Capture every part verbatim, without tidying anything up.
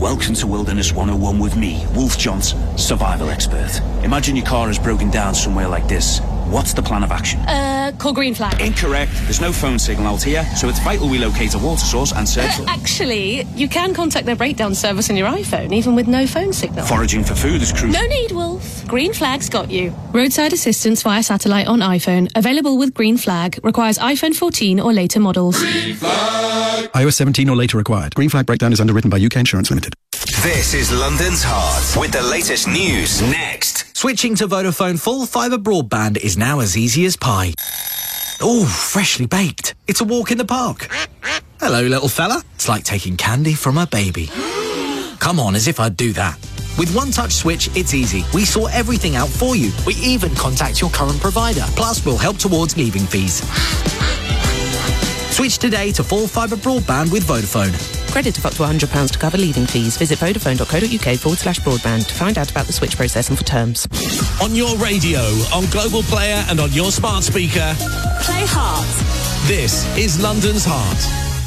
Welcome to Wilderness one oh one with me, Wolf Johnson, survival expert. Imagine your car has broken down somewhere like this. What's the plan of action? Uh, call Green Flag. Incorrect. There's no phone signal out here, so it's vital we locate a water source and search... Uh, actually, you can contact their breakdown service on your iPhone, even with no phone signal. Foraging for food is crucial. No need, Wolf. Green Flag's got you. Roadside assistance via satellite on iPhone. Available with Green Flag. Requires iPhone fourteen or later models. Green Flag. iOS seventeen or later required. Green Flag breakdown is underwritten by U K Insurance Limited. This is London's Heart with the latest news next. Switching to Vodafone full fibre broadband is now as easy as pie. Oh, freshly baked. It's a walk in the park. Hello, little fella. It's like taking candy from a baby. Come on, as if I'd do that. With One Touch Switch, it's easy. We sort everything out for you. We even contact your current provider. Plus, we'll help towards leaving fees. Switch today to full fibre broadband with Vodafone. Credit of up to one hundred pounds to cover leading fees. Visit vodafone.co.uk forward slash broadband to find out about the switch process and for terms. On your radio, on Global Player and on your smart speaker. Play Heart. This is London's Heart.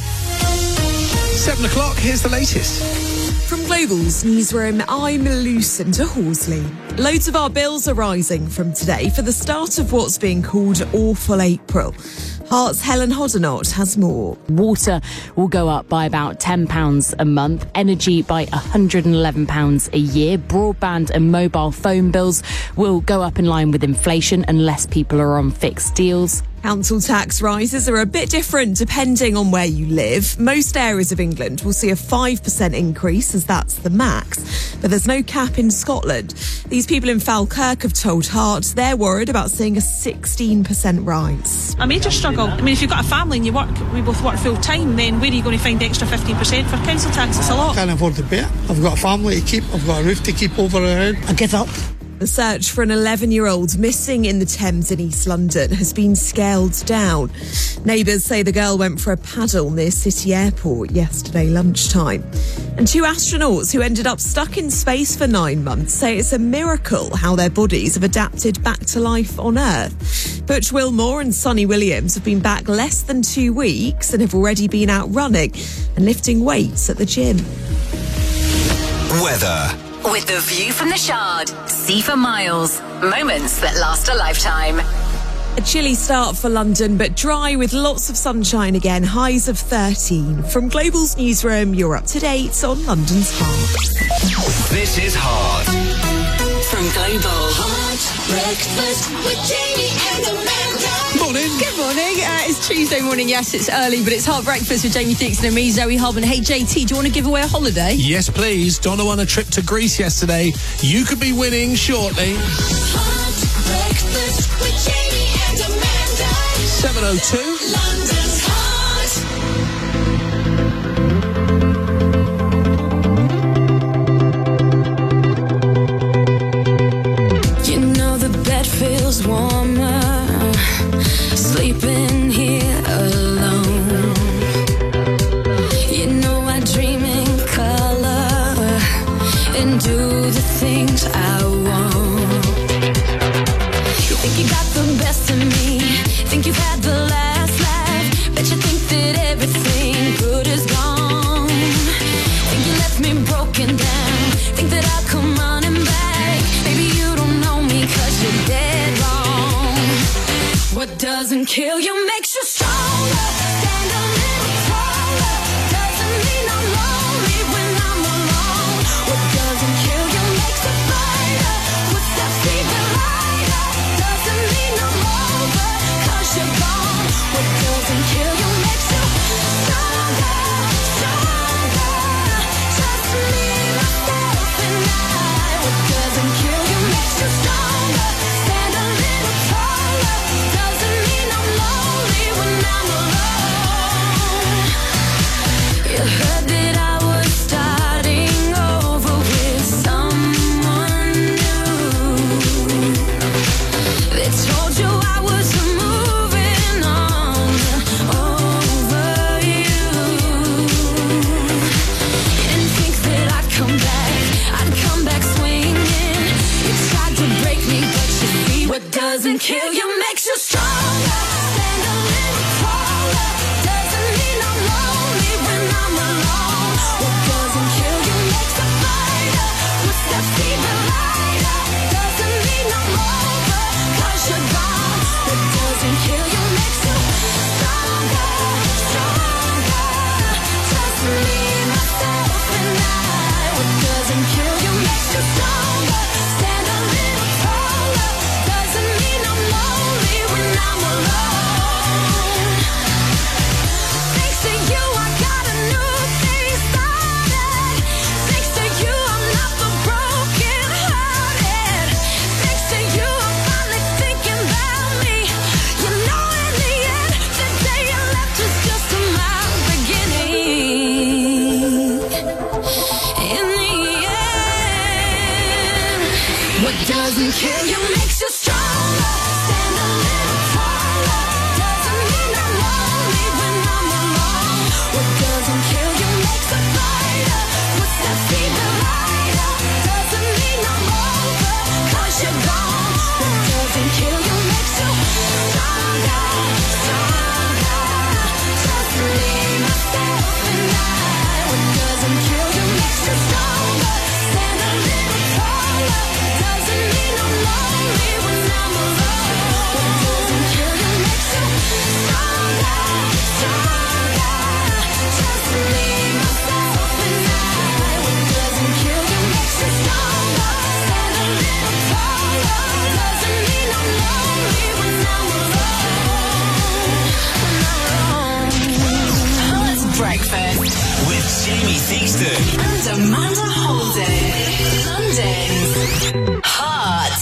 Seven o'clock, here's the latest. From Global's newsroom, I'm Lucinda Horsley. Loads of our bills are rising from today for the start of what's being called Awful April. Heart's Helen Hoddinott has more. Water will go up by about ten pounds a month, energy by one hundred eleven pounds a year. Broadband and mobile phone bills will go up in line with inflation unless people are on fixed deals. Council tax rises are a bit different depending on where you live. Most areas of England will see a five percent increase, as that's the max. But there's no cap in Scotland. These people in Falkirk have told Heart they're worried about seeing a sixteen percent rise. A major struggle. I mean, if you've got a family and you work, we both work full time, then where are you going to find the extra fifteen percent for council tax? It's a lot. I can't afford to pay it. I've got a family to keep. I've got a roof to keep over our head. I give up. The search for an eleven-year-old missing in the Thames in East London has been scaled down. Neighbours say the girl went for a paddle near City Airport yesterday lunchtime. And two astronauts who ended up stuck in space for nine months say it's a miracle how their bodies have adapted back to life on Earth. Butch Wilmore and Sonny Williams have been back less than two weeks and have already been out running and lifting weights at the gym. Weather. With the view from the Shard, see for miles. Moments that last a lifetime. A chilly start for London, but dry with lots of sunshine again. Highs of thirteen. From Global's newsroom, you're up to date on London's Heart. This is Heart. From Global. Heart Breakfast with Jamie and Amanda. Morning. Good morning. Uh, it's Tuesday morning. Yes, it's early, but it's Heart Breakfast with Jamie Dixon and me, Zoe Holman. Hey, J T, do you want to give away a holiday? Yes, please. Donna won a trip to Greece yesterday. You could be winning shortly. Heart Breakfast with Jamie and Amanda. seven oh two. London's Heart. You know the bed feels warmer sleeping here alone. You know I dream in color and do the things I want. You think you got the best of me, think you've had the last laugh, bet you think that everything good is gone. Think you left me broken down, think that I'll come running back. Maybe you don't know me 'cause you're dead wrong. What doesn't kill you makes you stronger. Stand a little taller. Doesn't mean I'm lonely when I'm alone. What doesn't kill you makes a fighter. Footsteps even lighter. Doesn't mean I'm over 'cause you're gone. What doesn't kill you makes you stronger, stronger. Just me, myself, and I. What doesn't kill you makes you stronger. Stand a little taller. Doesn't mean I'm lonely when I'm alone. You heard that I was starting over with someone new. They told you I was moving on over you. You didn't think that I'd come back, I'd come back swinging. You tried to break me, but you see what doesn't kill you makes you stronger. Stand a little taller. Doesn't mean I'm lonely when I'm alone. What doesn't kill you makes kill you makes you stronger. Stand a little taller. Doesn't mean I'm lonely when I'm alone. What doesn't kill you makes a fighter. Puts that fever lighter. Doesn't mean I'm over, 'cause you're gone. What doesn't kill you makes you stronger, stronger. Just leave myself and I. What doesn't kill you makes you stronger. Stand a little taller. Doesn't mean I'm lonely when I'm alone. What doesn't kill you makes you stronger, stronger. Just leave myself and I. What doesn't kill you makes you stronger. Stand a little taller. Doesn't mean I'm lonely when I'm alone. Hot breakfast with Jamie Theakston and Amanda Holden. London's Hot.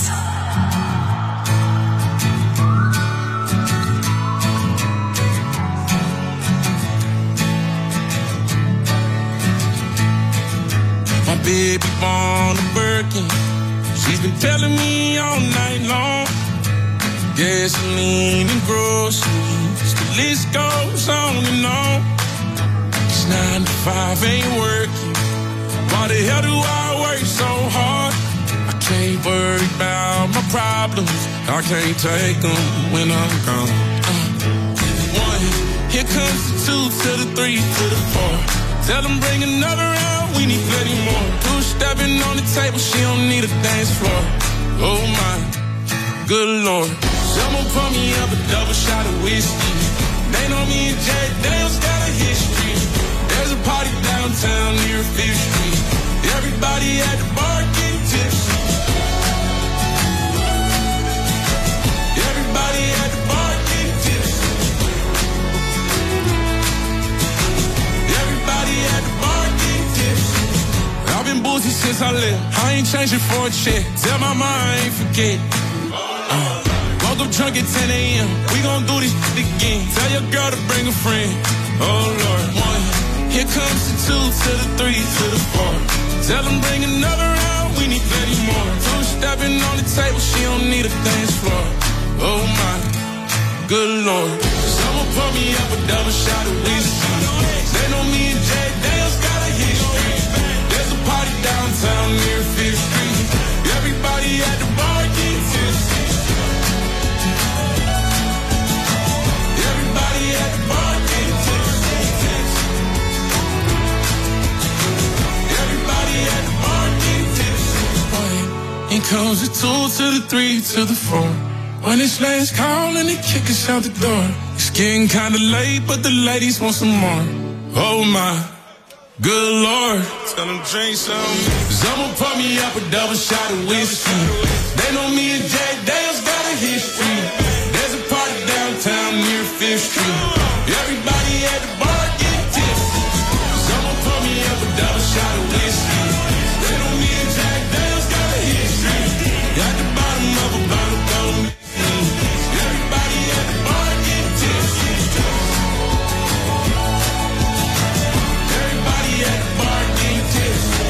My baby born a Birkin. She's been telling me all night long. Gasoline and groceries, the list goes on and on. It's nine to five ain't working. Why the hell do I work so hard? I can't worry about my problems. I can't take them when I'm gone. Uh, one, here comes the two to the three to the four. Tell them bring another round, we need plenty more. Two stepping on the table, she don't need a dance floor. Oh my, good Lord. Someone pour me up a double shot of whiskey. They know me and Jack Daniels got a history. There's a party downtown near Fifth Street. Everybody at the bar getting tipsy. Everybody at the bar getting tipsy. Everybody at the bar getting tipsy. I've been boozy since I left. I ain't changing for a check. Tell my mom I ain't forget. Uh, woke up drunk at ten a.m. We gon' do this shit again. Tell your girl to bring a friend. Oh Lord, one. Here comes the two to the three to the four. Tell them bring another round, we need plenty more. Two stepping on the table, she don't need a dance floor. Oh my, good Lord. Someone pour me up a double shot of whiskey. They know me and Jack Daniels got a history. There's a party downtown near Fifth Street. Everybody at the bar getting tipsy. Everybody at the bar getting tipsy. Everybody at the bar getting tipsy. Here comes the two to the three to the four. When it's last call and they kick us out the door. It's getting kinda late, but the ladies want some more. Oh my, good Lord. Tell them drink some. Someone pour me up a double shot of whiskey. They know me and Jack Daniels got a history. There's a party downtown near Fifth Street. Everybody at the bar getting tipsy. Someone pour me up a double shot of whiskey. They know me and Jack Daniels got a history. At the bottom of a bottle, bottle. Everybody at the bar getting tipsy. Everybody at the bar getting tipsy.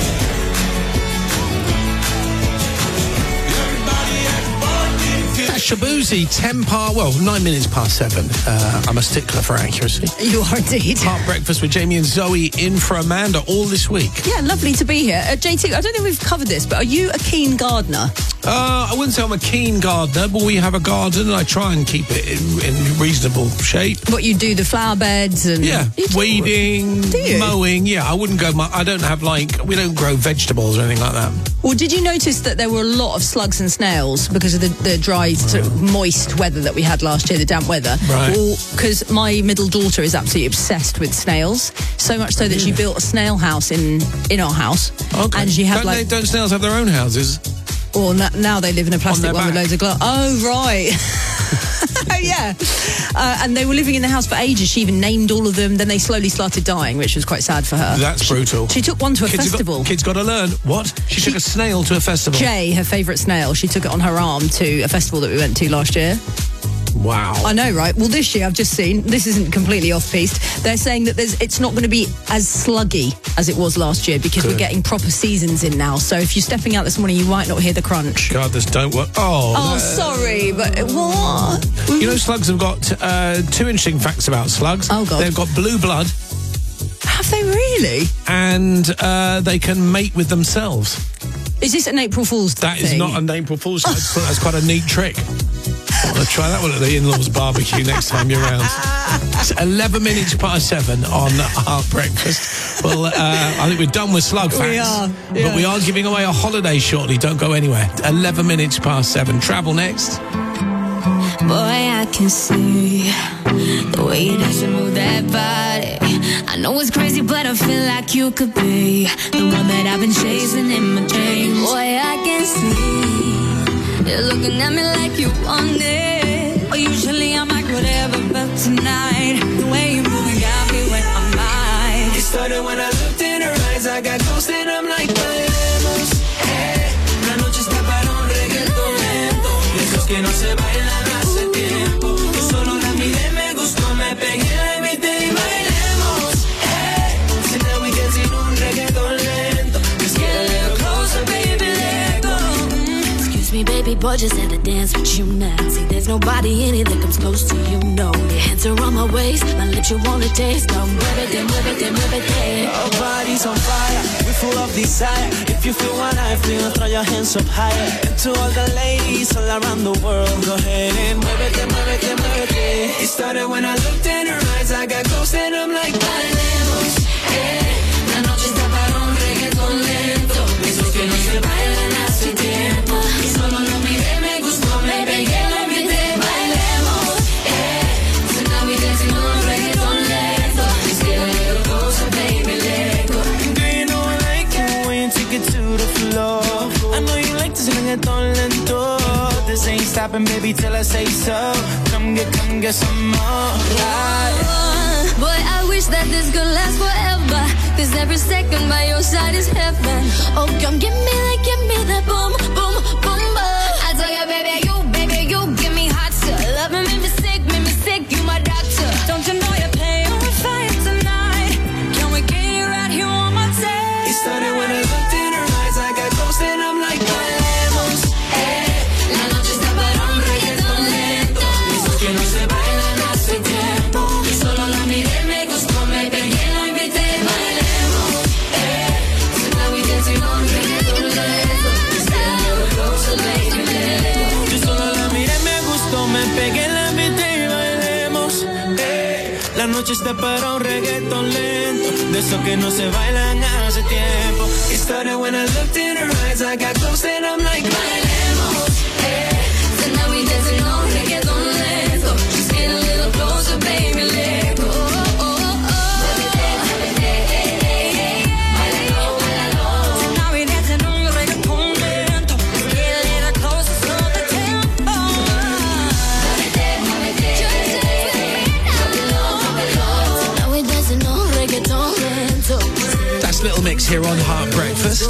Everybody at the bar getting tipsy. That's Shabuzi, ten par, well, nine minutes past seven. Uh, I'm a stickler for accuracy. You are indeed. Hot breakfast with Jamie and Zoe in for Amanda all this week. Yeah, lovely to be here. Uh, J T, I don't think we've covered this, but are you a keen gardener? Uh, I wouldn't say I'm a keen gardener, but we have a garden and I try and keep it in, in reasonable shape. What, you do the flower beds and... Yeah, weeding, do you? mowing, yeah, I wouldn't go... mu- I don't have, like... We don't grow vegetables or anything like that. Well, did you notice that there were a lot of slugs and snails because of the, the dry, sort of moist weather that we had last year, the damp weather? Right. Well, because my middle daughter is absolutely obsessed with snails, so much so that she built a snail house in, in our house. Okay. And she had, don't, like... they, don't snails have their own houses? Well, na- now they live in a plastic their one with back. loads of glass. Oh, right. Oh, yeah. Uh, and they were living in the house for ages. She even named all of them. Then they slowly started dying, which was quite sad for her. That's brutal. She took one to a kids festival. Got, kids got to learn. What? She, she took a snail to a festival. Jay, her favourite snail, she took it on her arm to a festival that we went to last year. Wow. I know, right? Well, this year I've just seen, this isn't completely off-piste, they're saying that there's it's not going to be as sluggy as it was last year because Good. we're getting proper seasons in now. So if you're stepping out this morning, you might not hear the crunch. God, this don't work. Oh, Oh, no. sorry, but what? You know, slugs have got uh, two interesting facts about slugs. Oh, God. They've got blue blood. Have they really? And uh, they can mate with themselves. Is this an April Fool's That thing? is not an April Fool's. That's, that's quite a neat trick. I'll try that one at the in-laws barbecue next time you're around. It's eleven minutes past seven on Heart Breakfast. Well, uh, I think we're done with slug facts. We are, But yeah. we are giving away a holiday shortly. Don't go anywhere. eleven minutes past seven. Travel next. Boy, I can see the way you dance and move that body. I know it's crazy, but I feel like you could be the one that I've been chasing in my dreams. Boy, I can see you're looking at me like you want it. Well, usually I'm like whatever, but tonight the way you move got me when I'm mine. It started when I looked in her eyes. I got close and I'm like, bailemos. Eh, la noche está para un reggaeton lento. De esos que no se bailan hace tiempo. Yo solo la miré, me gustó, me pegué, la invité y bailemos. Eh, so now we dancing un reggaeton lento. Let's get a little closer, baby, let go. Excuse me, baby boy, just had to dance with you now. See, there's nobody in it that comes close to you, no. Your hands are on my waist, my lips you wanna taste. Come muévete, muévete, muévete. Our bodies on fire, we're full of desire. If you feel what I feel, throw your hands up higher. And to all the ladies all around the world, go ahead and muévete, muévete, muévete. It started when I looked in her eyes. I got close and I'm like, bailemos. Eh, la noche está para un reggaeton lento. Esos que no se bailan hace tiempo. Y solo lo miré, me gustó, me pegué, lo invité, bailemos. Eh, so now we dancing on reggaeton lento. Let's get a little closer, baby, let go. Do you know I like it when you take it to the floor? I know you like this reggaeton lento. This ain't stopping, baby, till I say so. Come get, come get some more. Oh, boy, I wish that this could last forever. Cause every second by your side is heaven. Oh, come give me that, give me that boom, boom, boom, boom. I tell you, baby, you, baby, you give me hot stuff. Love me, make me sick, make me sick, you my doctor. Don't you know you're paying the fire tonight? Can we get you out here on my tail? It started when I looked in her eyes. I got close and I'm like, bailemos. Eh, la noche está para un reggaeton lento. Esos que no se bailan hace tiempo. Y solo la miré, me gustó, me pegué, la invité, bailemos. Eh, so now we dancing on reggaeton lento. Let's get a little closer, baby, let go. Yo solo la miré, me gustó, me pegué, la invité y bailemos. Eh, la noche está para un reggaeton lento. De esos que no se bailan hace tiempo. It started when I looked in her eyes. I got close and I'm like, bailemos. Eh, So now we dancing on reggaeton lento. Just get a little closer, baby, let go. Oh, oh, oh. So now we dancing on reggaeton lento. Get a little closer, slow the tempo. So now we dancing on reggaeton lento. That's Little Mix here on Heart Breakfast.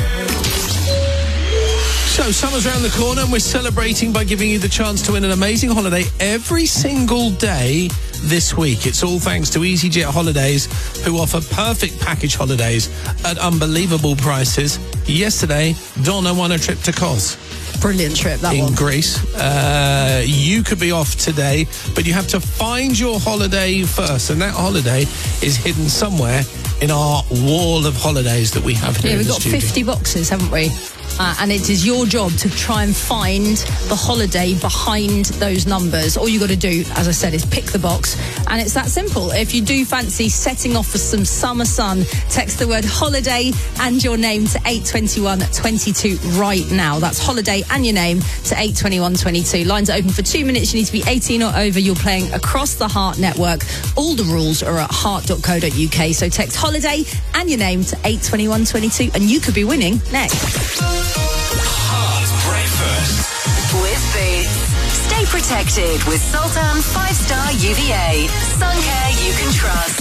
So, summer's around the corner and we're celebrating by giving you the chance to win an amazing holiday every single day this week. It's all thanks to EasyJet Holidays, who offer perfect package holidays at unbelievable prices. Yesterday, Donna won a trip to Kos. Brilliant trip, that in one. Greece. Uh, you could be off today, but you have to find your holiday first, and that holiday is hidden somewhere in our wall of holidays that we have here Yeah, in we've the got studio. fifty boxes, haven't we? Uh, and it is your job to try and find the holiday behind those numbers. All you got to do, as I said, is pick the box. And it's that simple. If you do fancy setting off for some summer sun, text the word holiday and your name to eight two one two two right now. That's holiday and your name to eight two one two two. Lines are open for two minutes. You need to be eighteen or over. You're playing across the Heart Network. All the rules are at heart dot co dot uk. So text holiday and your name to eight two one two two and you could be winning next. Heart Breakfast. With Boots. Stay protected with Sultan five star U V A. Sun care you can trust.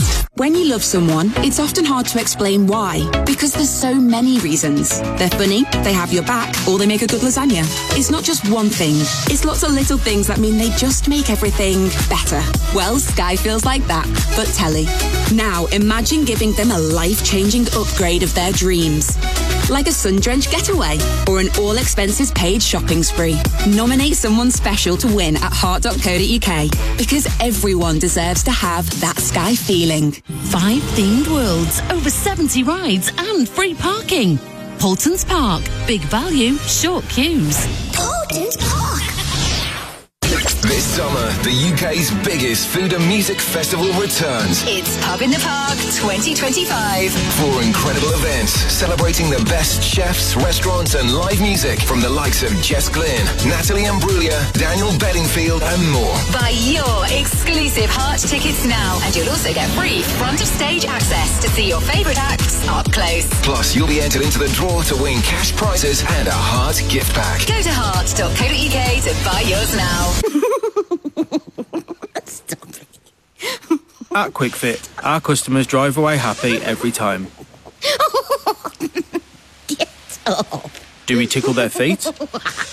When you love someone, it's often hard to explain why, because there's so many reasons. They're funny, they have your back, or they make a good lasagna. It's not just one thing. It's lots of little things that mean they just make everything better. Well, Sky feels like that, but telly. Now, imagine giving them a life-changing upgrade of their dreams. Like a sun-drenched getaway or an all-expenses-paid shopping spree. Nominate someone special to win at heart dot co dot uk, because everyone deserves to have that Sky feeling. Five themed worlds, over seventy rides and free parking. Paultons Park. Big value, short queues. Paultons Park. This summer, the U K's biggest food and music festival returns. It's Pub in the Park twenty twenty-five. Four incredible events celebrating the best chefs, restaurants and live music from the likes of Jess Glynn, Natalie Imbruglia, Daniel Bedingfield and more. Buy your exclusive Heart tickets now and you'll also get free front of stage access to see your favourite acts up close. Plus, you'll be entered into the draw to win cash prizes and a Heart gift pack. Go to heart dot co dot uk to buy yours now. At QuickFit, our customers drive away happy every time. Get up. Do we tickle their feet? No.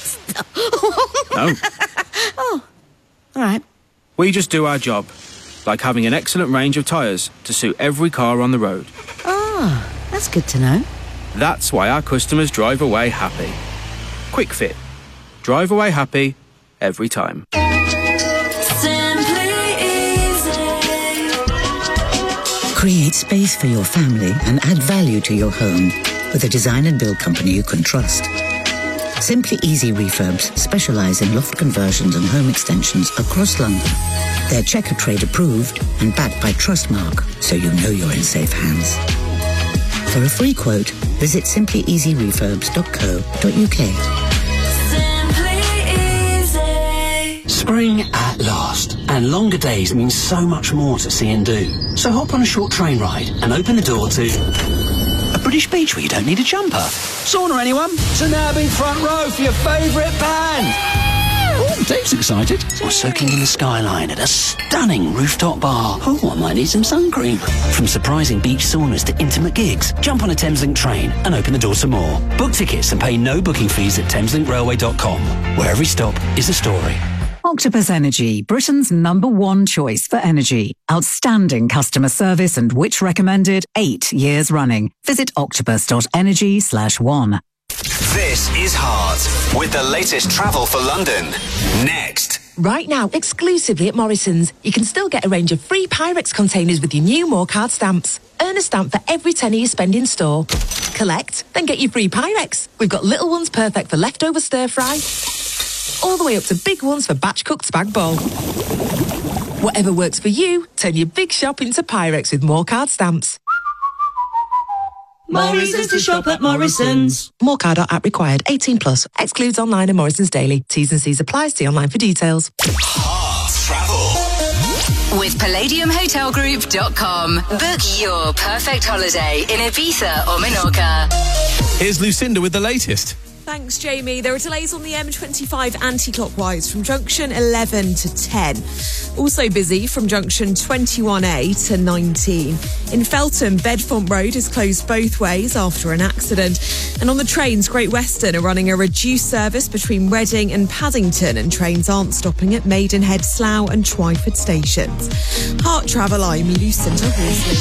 Oh, all right. We just do our job, like having an excellent range of tyres to suit every car on the road. Oh, that's good to know. That's why our customers drive away happy. QuickFit. Drive away happy every time. Create space for your family and add value to your home with a design and build company you can trust. Simply Easy Refurbs specialise in loft conversions and home extensions across London. They're Checker Trade approved and backed by Trustmark, so you know you're in safe hands. For a free quote, visit simply easy refurbs dot co dot uk. Spring at last, and longer days mean so much more to see and do. So hop on a short train ride and open the door to a British beach where you don't need a jumper. Sauna, anyone? So now be front row for your favourite band. Oh, Dave's excited. Or soaking in the skyline at a stunning rooftop bar. Oh, I might need some sun cream. From surprising beach saunas to intimate gigs, jump on a Thameslink train and open the door to more. Book tickets and pay no booking fees at thameslink railway dot com, where every stop is a story. Octopus Energy, Britain's number one choice for energy. Outstanding customer service and which recommended eight years running. Visit octopus.energy slash one. This is Heart with the latest travel for London. Next. Right now, exclusively at Morrison's, you can still get a range of free Pyrex containers with your new More Card stamps. Earn a stamp for every tenner you spend in store. Collect, then get your free Pyrex. We've got little ones perfect for leftover stir fry, all the way up to big ones for batch cooked spag bowl. Whatever works for you, turn your big shop into Pyrex with More Card stamps. Morrison's to shop at Morrison's. More Card app required. eighteen plus. Excludes online and Morrison's Daily. T's and C's apply. See online for details. Heart Travel. With palladium hotel group dot com. Book your perfect holiday in Ibiza or Menorca. Here's Lucinda with the latest. Thanks, Jamie. There are delays on the M twenty-five anti-clockwise from junction eleven to ten. Also busy from junction twenty-one A to nineteen. In Feltham, Bedfont Road is closed both ways after an accident. And on the trains, Great Western are running a reduced service between Reading and Paddington, and trains aren't stopping at Maidenhead, Slough and Twyford stations. Heart Travel, I'm Lucinda Horsley.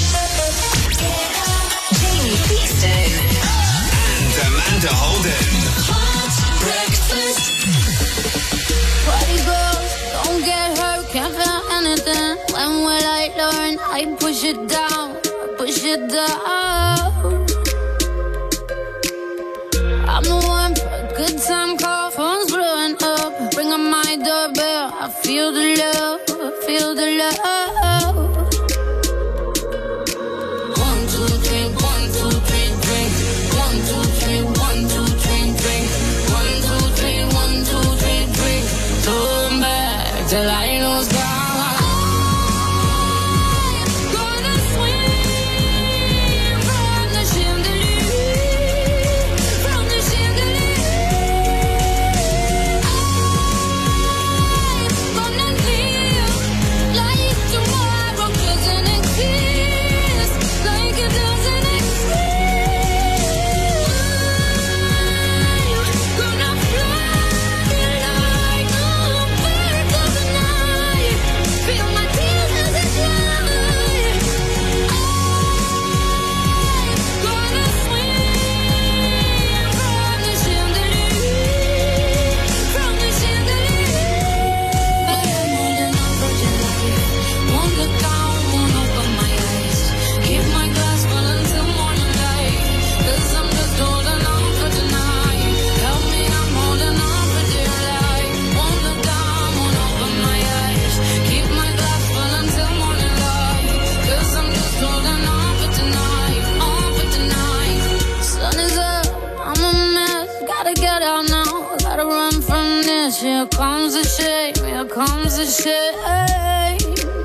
Jamie Beeston. And Amanda Holden. Breakfast. Party girls, don't get hurt, can't feel anything. When will I learn? I push it down, push it down. I'm the one for a good time call, phone's blowing up. Bring on my doorbell, I feel the love, I feel the love. One, two, three, one, two, three, drink. One, two, three, one, two, three, drink. One, two, three, one, two, three, drink. Turn back till I lose God. Tomorrow a shame.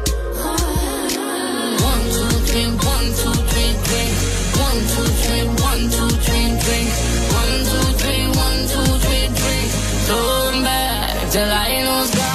One, two, three, one, two, three, three. One, two, three, one, two, three, three. One, two, three, one, two, three, three. Turn back till I was gone.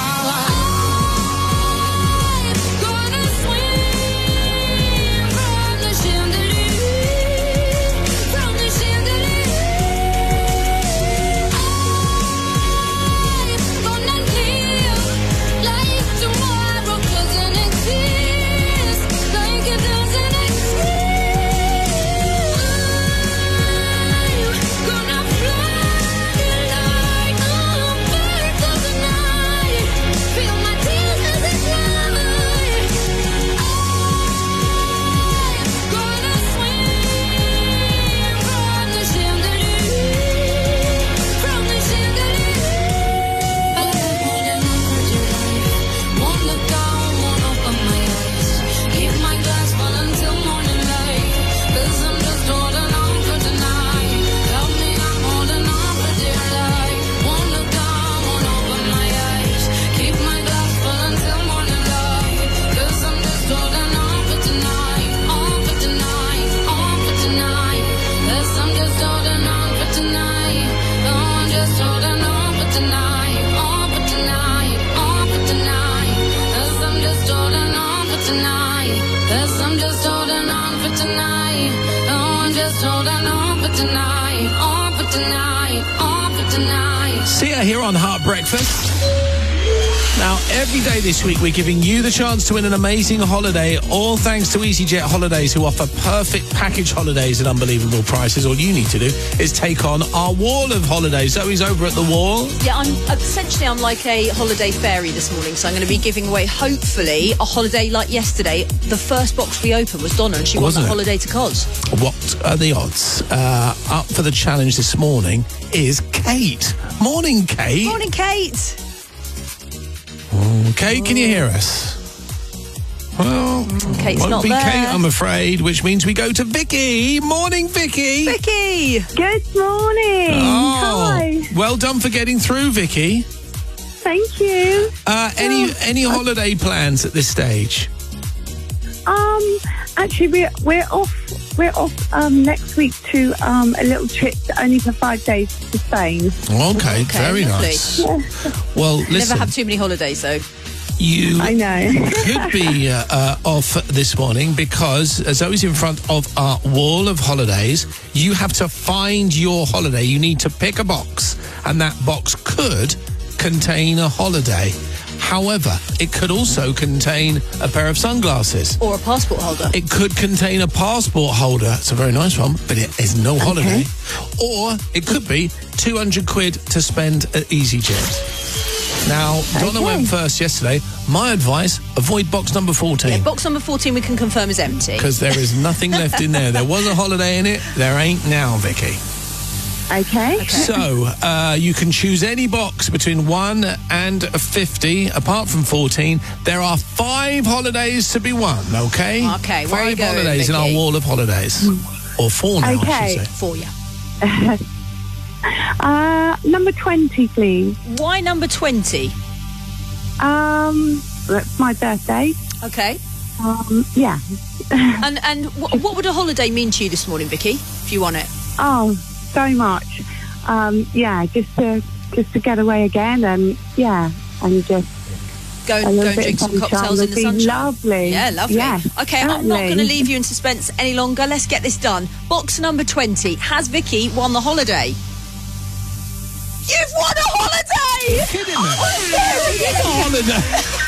Sia here on Heart Breakfast. Now, every day this week, we're giving you the chance to win an amazing holiday, all thanks to EasyJet Holidays, who offer perfect package holidays at unbelievable prices. All you need to do is take on our wall of holidays. Zoe's over at the wall. Yeah, I'm essentially I'm like a holiday fairy this morning, so I'm going to be giving away, hopefully, a holiday like yesterday. The first box we opened was Donna, and she won the holiday to Cos. What are the odds? Uh, up for the challenge this morning is Kate. Morning, Kate. Morning, Kate. Kate, can you hear us? Well, Kate's won't not be there. Kate, I'm afraid, which means we go to Vicky. Morning, Vicky. Vicky. Good morning. Oh, Hi. well done for getting through, Vicky. Thank you. Uh, any any holiday plans at this stage? Um, actually, we're we're off. We're off um, next week to um, a little trip, only for five days to Spain. Okay, very lovely. nice. Well, listen. Never have too many holidays, though. You I know. could be uh, uh, off this morning because as Zoe's in front of our wall of holidays, you have to find your holiday. You need to pick a box, and that box could contain a holiday. However, it could also contain a pair of sunglasses. Or a passport holder. It could contain a passport holder. It's a very nice one, but it is no holiday. Or it could be two hundred quid to spend at EasyJet. Now, Donna Okay. went first yesterday. My advice, avoid box number fourteen. Yeah, box number fourteen we can confirm is empty. Because there is nothing left in there. There was a holiday in it. There ain't now, Vicky. Okay. So, uh, you can choose any box between one and fifty, apart from fourteen. There are five holidays to be won, okay? Okay, where five are you going, holidays in our Vicky? wall of holidays. Or four now, I Okay. should say. For you. uh, number twenty, please. Why number twenty? Um, that's my birthday. Okay. Um, yeah. And and wh- what would a holiday mean to you this morning, Vicky, if you won it? Oh, so much. Um, yeah, just to just to get away again, and yeah, and just Go a and, little go and bit drink of some sunshine cocktails in would the be sunshine. Lovely. Yeah, lovely. Yeah, okay, I'm not certainly. going to leave you in suspense any longer. Let's get this done. Box number twenty. Has Vicky won the holiday? You've won a holiday! You're kidding me. Oh, It's a holiday.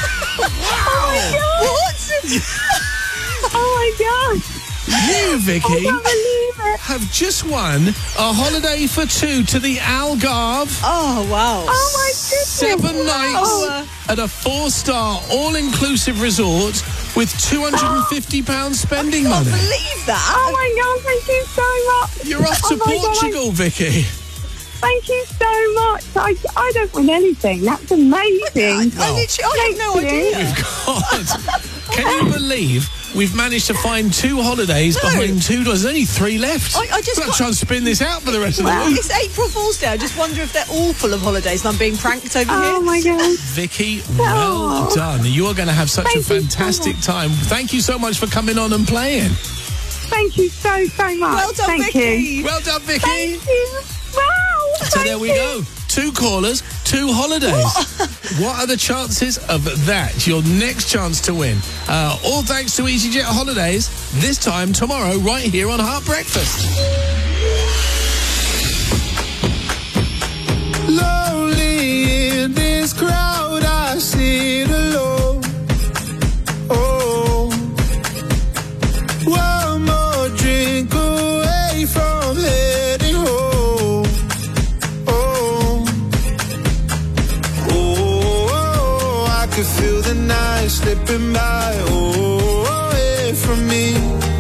Oh What? Oh my god! You, Vicky, I can't believe it. have just won a holiday for two to the Algarve. Oh, wow. Oh my goodness! Seven nights at a four-star all-inclusive resort with two hundred fifty pounds spending I money. can't believe that. Oh my god! Thank you so much. You're off to Oh my God, I- Portugal, Vicky. Thank you so much. I, I don't win anything. That's amazing. I, literally, I have no Thank you. idea. We've got. Can you believe we've managed to find two holidays No. behind two doors. There's only three left. I, I just I've got got- to try and spin this out for the rest of the week. It's April Fool's Day. I just wonder if they're all full of holidays and I'm being pranked over here. Oh my God. Vicky, well Oh. done. You are going to have such Thank a you so fantastic much. time. Thank you so much for coming on and playing. Thank you so, so much. Well done, Thank Vicky. you. Well done, Vicky. Thank you. Wow. So thank there we you. go. Two callers, two holidays. What are the chances of that? Your next chance to win. Uh, all thanks to EasyJet Holidays. This time tomorrow, right here on Heart Breakfast. Lonely in this crowd, I sit alone. Oh, one more drink away from heading home. Oh, oh, I could feel the night slipping by. Oh, away from me.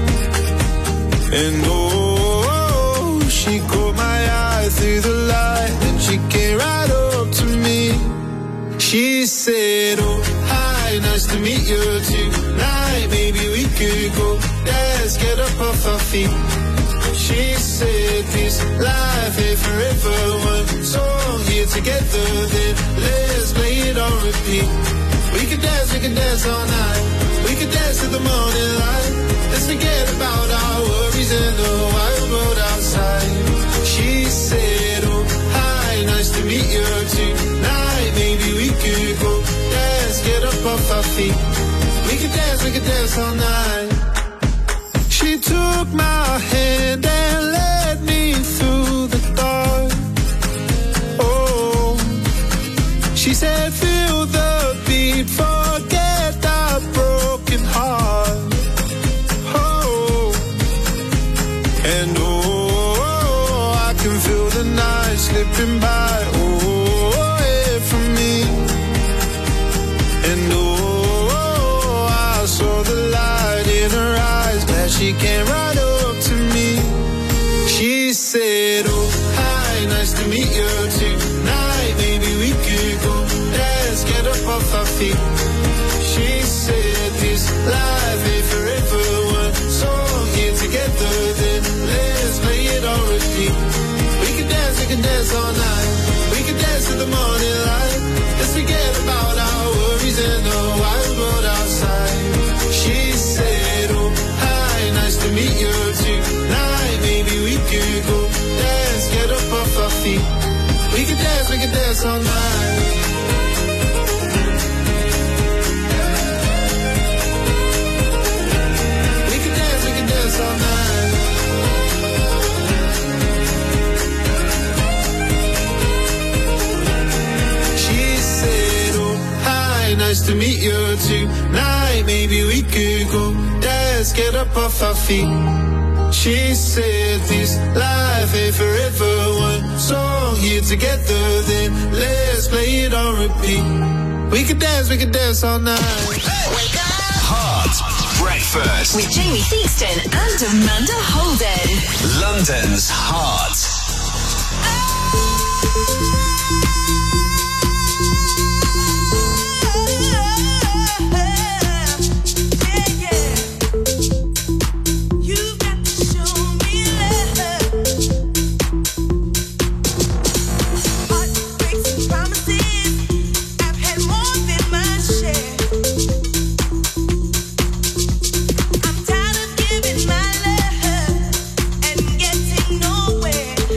And oh, she caught my eye through the light, and she came right up to me. She said, oh, hi, nice to meet you tonight. Maybe we could go, let's get up off our feet. She said, this life ain't forever. One song here together, then let's play it on repeat. We could dance, we could dance all night. We could dance to the morning light. Let's forget about our worries in the wild world outside. She said, oh, hi, nice to meet you tonight. Maybe we could go dance, get up off our feet. We could dance, we could dance all night. She took my hand and led me through the dark. Oh, she said, feel the beat, forget the broken heart. Oh, and oh, I can feel the night slipping by. Oh, away from me. And oh, I saw the light in her eyes, glad she came right up to me. She said, oh, hi, nice to meet you tonight. Maybe we could go dance, get up off our feet. She said, this life ain't forever. One song here together, then let's play it on repeat. We can dance, we can dance all night. We can dance to the morning light. Let's forget about our worries and the wild world outside. She said, oh, hi, nice to meet you tonight. Maybe we could go dance, get up off our feet. We can dance, we can dance all night. We can dance, we can dance all night. She said, oh, hi, nice to meet you tonight. Maybe we could go dance, get up off our feet. She said, this life ain't forever. One song here together, then let's play it on repeat. We could dance, we could dance all night. Heart Breakfast. With Jamie Theakston and Amanda Holden. London's Heart. I'm tired of giving my love and getting nowhere.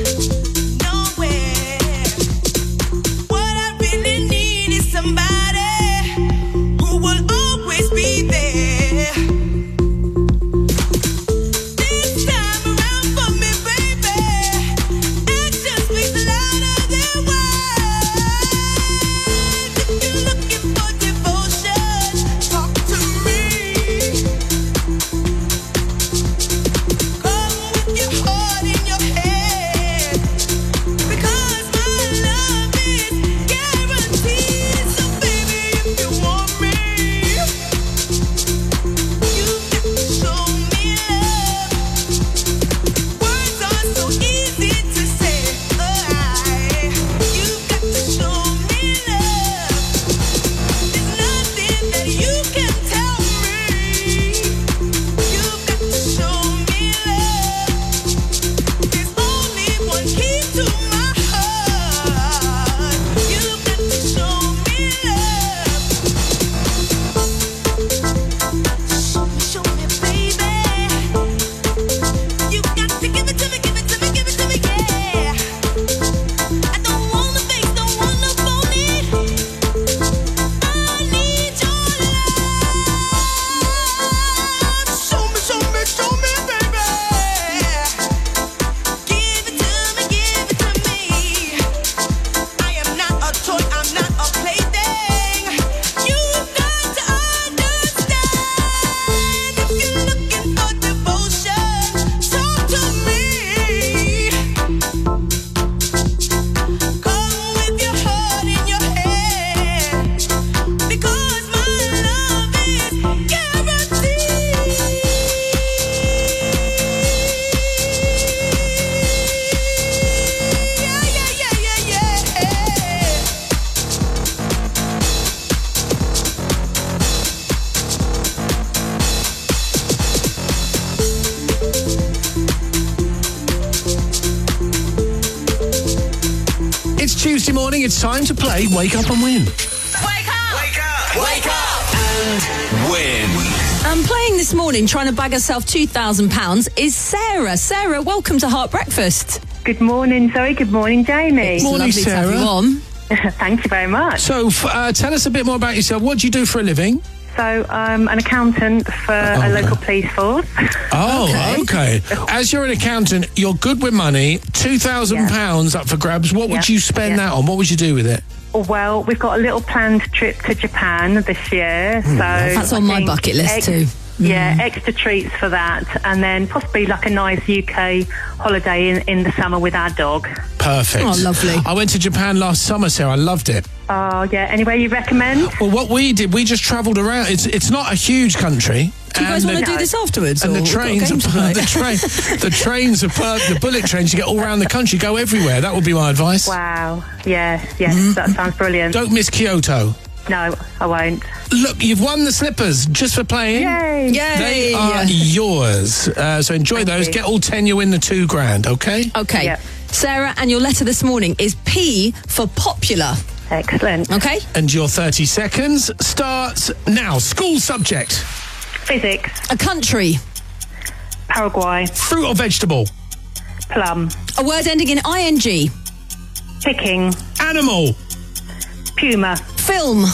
Tuesday morning, it's time to play Wake Up and Win. Wake up! Wake up! Wake up! And win. Um, playing this morning, trying to bag herself two thousand pounds, is Sarah. Sarah, welcome to Heart Breakfast. Good morning, Zoe. Good morning, Jamie. It's Morning, lovely to have Sarah. you on. Thank you very much. So, f- uh, tell us a bit more about yourself. What do you do for a living? So, I'm an accountant for Oh, a local police force. Oh, okay. As you're an accountant, you're good with money. two thousand pounds up for grabs. What would Yeah. you spend Yeah. that on? What would you do with it? Well, we've got a little planned trip to Japan this year. So That's on I my think bucket list ex- too. Yeah, extra treats for that. And then possibly like a nice U K holiday in, in the summer with our dog. Perfect. Oh, lovely. I went to Japan last summer, Sarah. I loved it. Oh, yeah. Anywhere you recommend? Well, what we did, we just travelled around. It's it's not a huge country. Do you guys and want to the- do this afterwards? And or the we've got a trains, game are, to play? the train, the trains are per, the bullet trains. You get all around the country, go everywhere. That would be my advice. Wow. Yes, yes. That sounds brilliant. Don't miss Kyoto. No, I won't. Look, you've won the slippers just for playing. Yay! They are yours. Uh, so enjoy those. Get all ten. You win the two grand. Okay. Okay. Sarah, and your letter this morning is P for popular. Excellent. Okay. And your thirty seconds starts now. School subject. Physics. A country. Paraguay. Fruit or vegetable. Plum. A word ending in ing. Picking. Animal. Puma. Film.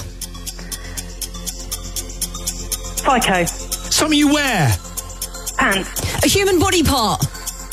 Fico. Something you wear. Pants. A human body part.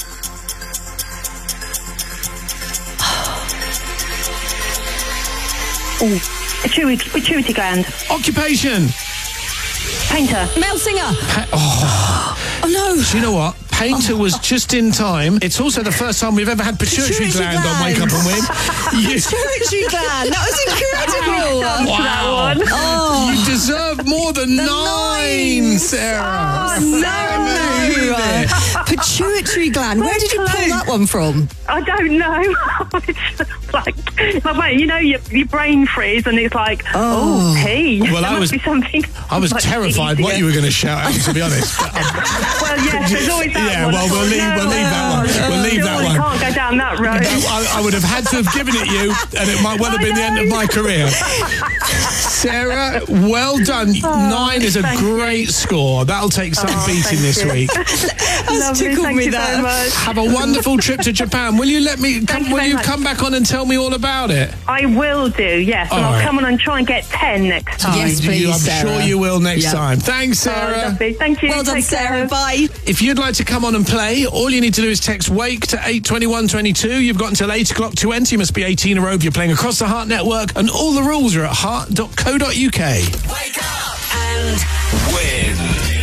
Ooh. Pituitary, pituitary gland. Occupation. Painter. Male singer. Pa- oh. oh no. Do you know what? Painter was just in time. It's also the first time we've ever had pituitary, Pituitary gland, on Wake Up and Win. You- Pituitary gland. That was incredible. Wow. Oh. You deserve more than The nine, nines. Sarah. Oh, no. Pituitary gland. Where did you pull that one from? I don't know. It's just like, like, wait, you know, your, your brain freeze and it's like, oh, tea. Well, there I must was- be something. I was much terrified what easier. you were going to shout out, to be honest. But, um, Well, yes, there's always that yeah, one. well, we'll leave, we'll leave that one. We'll leave that Surely one. can't go down that road. I, I would have had to have given it you, and it might well have been the end of my career. Sarah, well done. Nine is a great score. That'll take some Oh, beating thank this you. week. Lovely, tickled thank me, you that. very much. Have a wonderful trip to Japan. Will you let me? Come, you will very you much. come back on and tell me all about it? I will do, yes, and All I'll right. come on and try and get ten next time. Yes, please, You- I'm Sarah. sure you will next Yeah. time. Thanks, Oh, Sarah. lovely. Thank you. Well done, Take Sarah. care. Bye. If you'd like to come on and play, all you need to do is text WAKE to eight twenty-one twenty-two. You've got until eight o'clock to enter. You must be eighteen or over. You're playing across the Heart Network, and all the rules are at heart dot co dot uk. Wake up and win.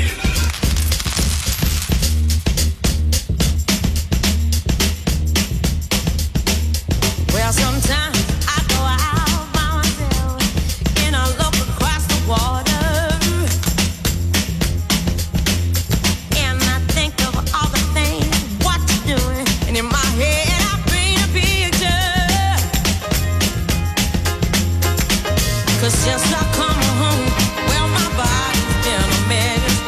Well, sometimes I go out by myself and I look across the water, and I think of all the things what you're doing, and in my head I paint a picture. 'Cause since I come home, well, my body's been a mess.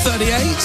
thirty-eight.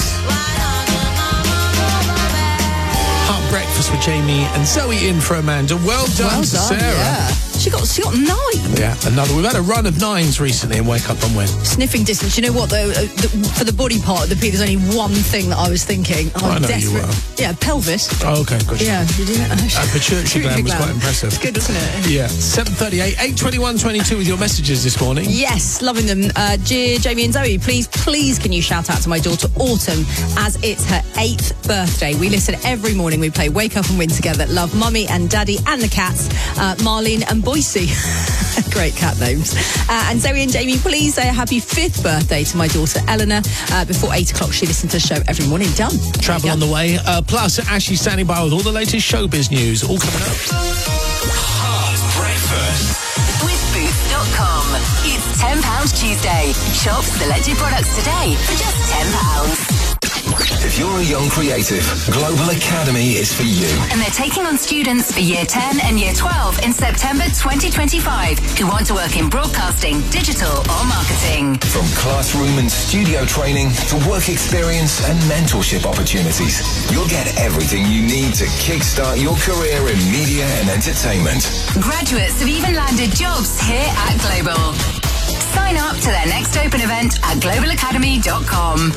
Hot breakfast with Jamie and Zoe in for Amanda. Well done, Well to done, Sarah. yeah. She got, she got nine. Yeah, another. We've had a run of nines recently and Wake Up and Win. Sniffing distance. You know what, though? Uh, the, for the body part of the P, there's only one thing that I was thinking. I'm I know you desperate. were. Yeah, pelvis. Oh, okay, good. Yeah, did you know? Uh, pituitary gland was quite impressive. It's good, isn't it? Yeah. seven thirty-eight, eight twenty-one twenty-two with your messages this morning. Yes, loving them. Uh, dear Jamie and Zoe, please, please can you shout out to my daughter Autumn as it's her eighth birthday. We listen every morning. We play Wake Up and Win together. Love Mummy and Daddy and the cats, uh, Marlene and Boise. Great cat names. Uh, and Zoe and Jamie, please say a happy fifth birthday to my daughter Eleanor. Uh, before eight o'clock, she listens to the show every morning. Done. Travel on the way. Uh, plus, Ashley standing by with all the latest showbiz news. All coming up. Hard breakfast. With Boots dot com. It's ten pounds Tuesday. Shop selected products today for just ten pounds. If you're a young creative, Global Academy is for you. And they're taking on students for Year ten and Year twelve in September twenty twenty-five who want to work in broadcasting, digital or marketing. From classroom and studio training to work experience and mentorship opportunities, you'll get everything you need to kickstart your career in media and entertainment. Graduates have even landed jobs here at Global. Sign up to their next open event at global academy dot com.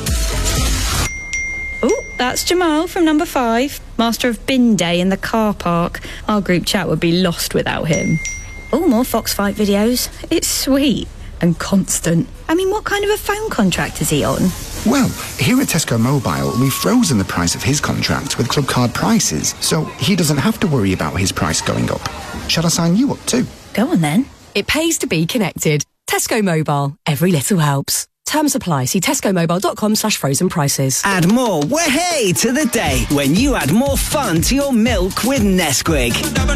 Oh, that's Jamal from number five, master of bin day in the car park. Our group chat would be lost without him. Oh, more Fox Fight videos. It's sweet and constant. I mean, what kind of a phone contract is he on? Well, here at Tesco Mobile, we've frozen the price of his contract with club card prices, so he doesn't have to worry about his price going up. Shall I sign you up too? Go on then. It pays to be connected. Tesco Mobile. Every little helps. Terms apply. See tescomobile.com slash frozen prices. Add more way to the day when you add more fun to your milk with Nesquik.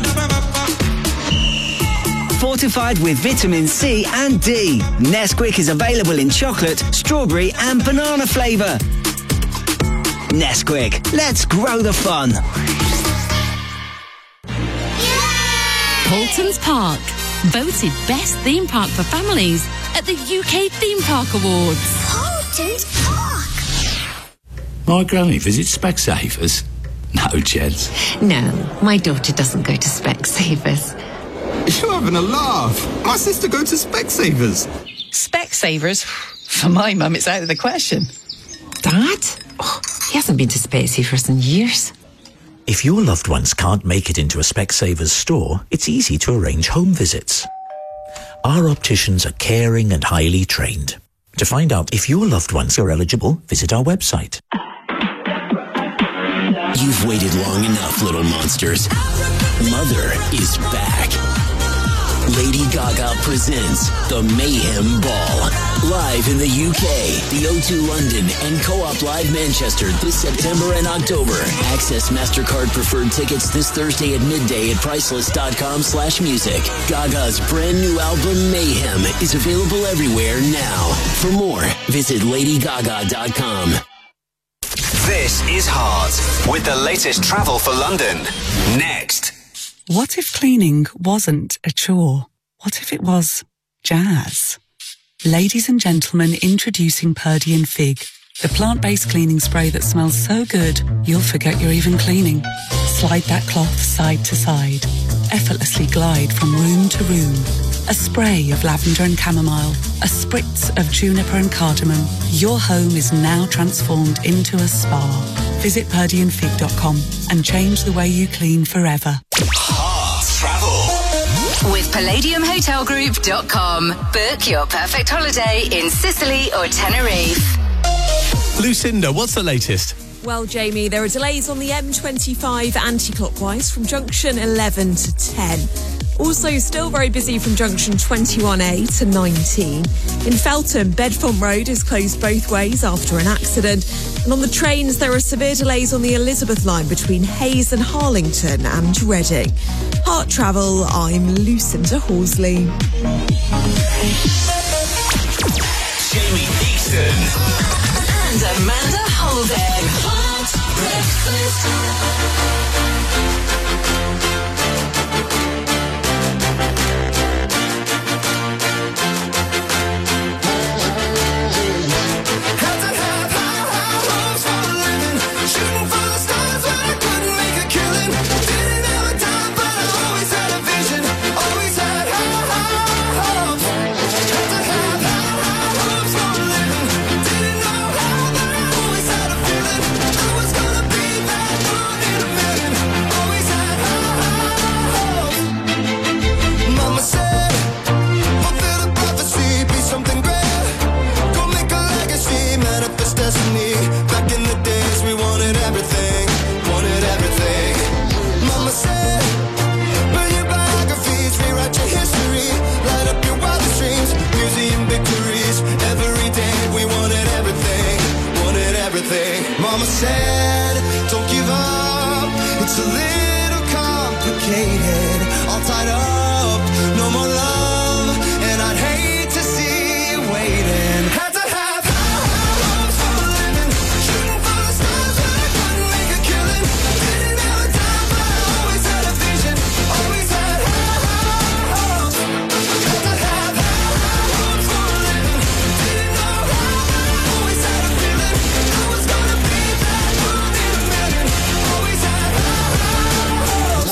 Fortified with vitamin C and D, Nesquik is available in chocolate, strawberry and banana flavour. Nesquik, let's grow the fun. Paultons Park, voted best theme park for families at the U K Theme Park Awards. Paultons Park. My granny visits Specsavers. No chance. No, my daughter doesn't go to Specsavers. You're having a laugh. My sister goes to Specsavers. Specsavers? For my mum, it's out of the question. Dad? Oh, he hasn't been to Specsavers in years. If your loved ones can't make it into a Specsavers store, it's easy to arrange home visits. Our opticians are caring and highly trained. To find out if your loved ones are eligible, visit our website. You've waited long enough, little monsters. Mother is back. Lady Gaga presents the Mayhem Ball. Live in the U K, the O two London and Co-op Live Manchester this September and October. Access MasterCard preferred tickets this Thursday at midday at priceless.com slash music. Gaga's brand new album Mayhem is available everywhere now. For more, visit lady gaga dot com. This is Heart with the latest travel for London. Next. What if cleaning wasn't a chore? What if it was jazz? Ladies and gentlemen, introducing Purdy and Fig, the plant-based cleaning spray that smells so good you'll forget you're even cleaning. Slide that cloth side to side. Effortlessly glide from room to room. A spray of lavender and chamomile. A spritz of juniper and cardamom. Your home is now transformed into a spa. Visit purdy and fig dot com and change the way you clean forever. Heart Travel. With palladium hotel group dot com. Book your perfect holiday in Sicily or Tenerife. Lucinda, what's the latest? Well, Jamie, there are delays on the M twenty-five anti-clockwise from junction eleven to ten. Also, still very busy from junction twenty-one A to nineteen. In Feltham, Bedfont Road is closed both ways after an accident. And on the trains, there are severe delays on the Elizabeth line between Hayes and Harlington and Reading. Heart Travel, I'm Lucinda Horsley. Jamie Easton. And Amanda Holden. Hot breakfast. Had to have high, Mama said, don't give up. It's a little complicated. All tied up, no more love. And I'd hate to see you waiting. Had to have high hopes for a living. Shooting for the stars, but I couldn't make a killing. Didn't have a time, but I always had a vision. Always had high hopes. Had to have high hopes for a living. Didn't know how, but I always had a feeling. I was gonna be that one in a million. Always had high hopes.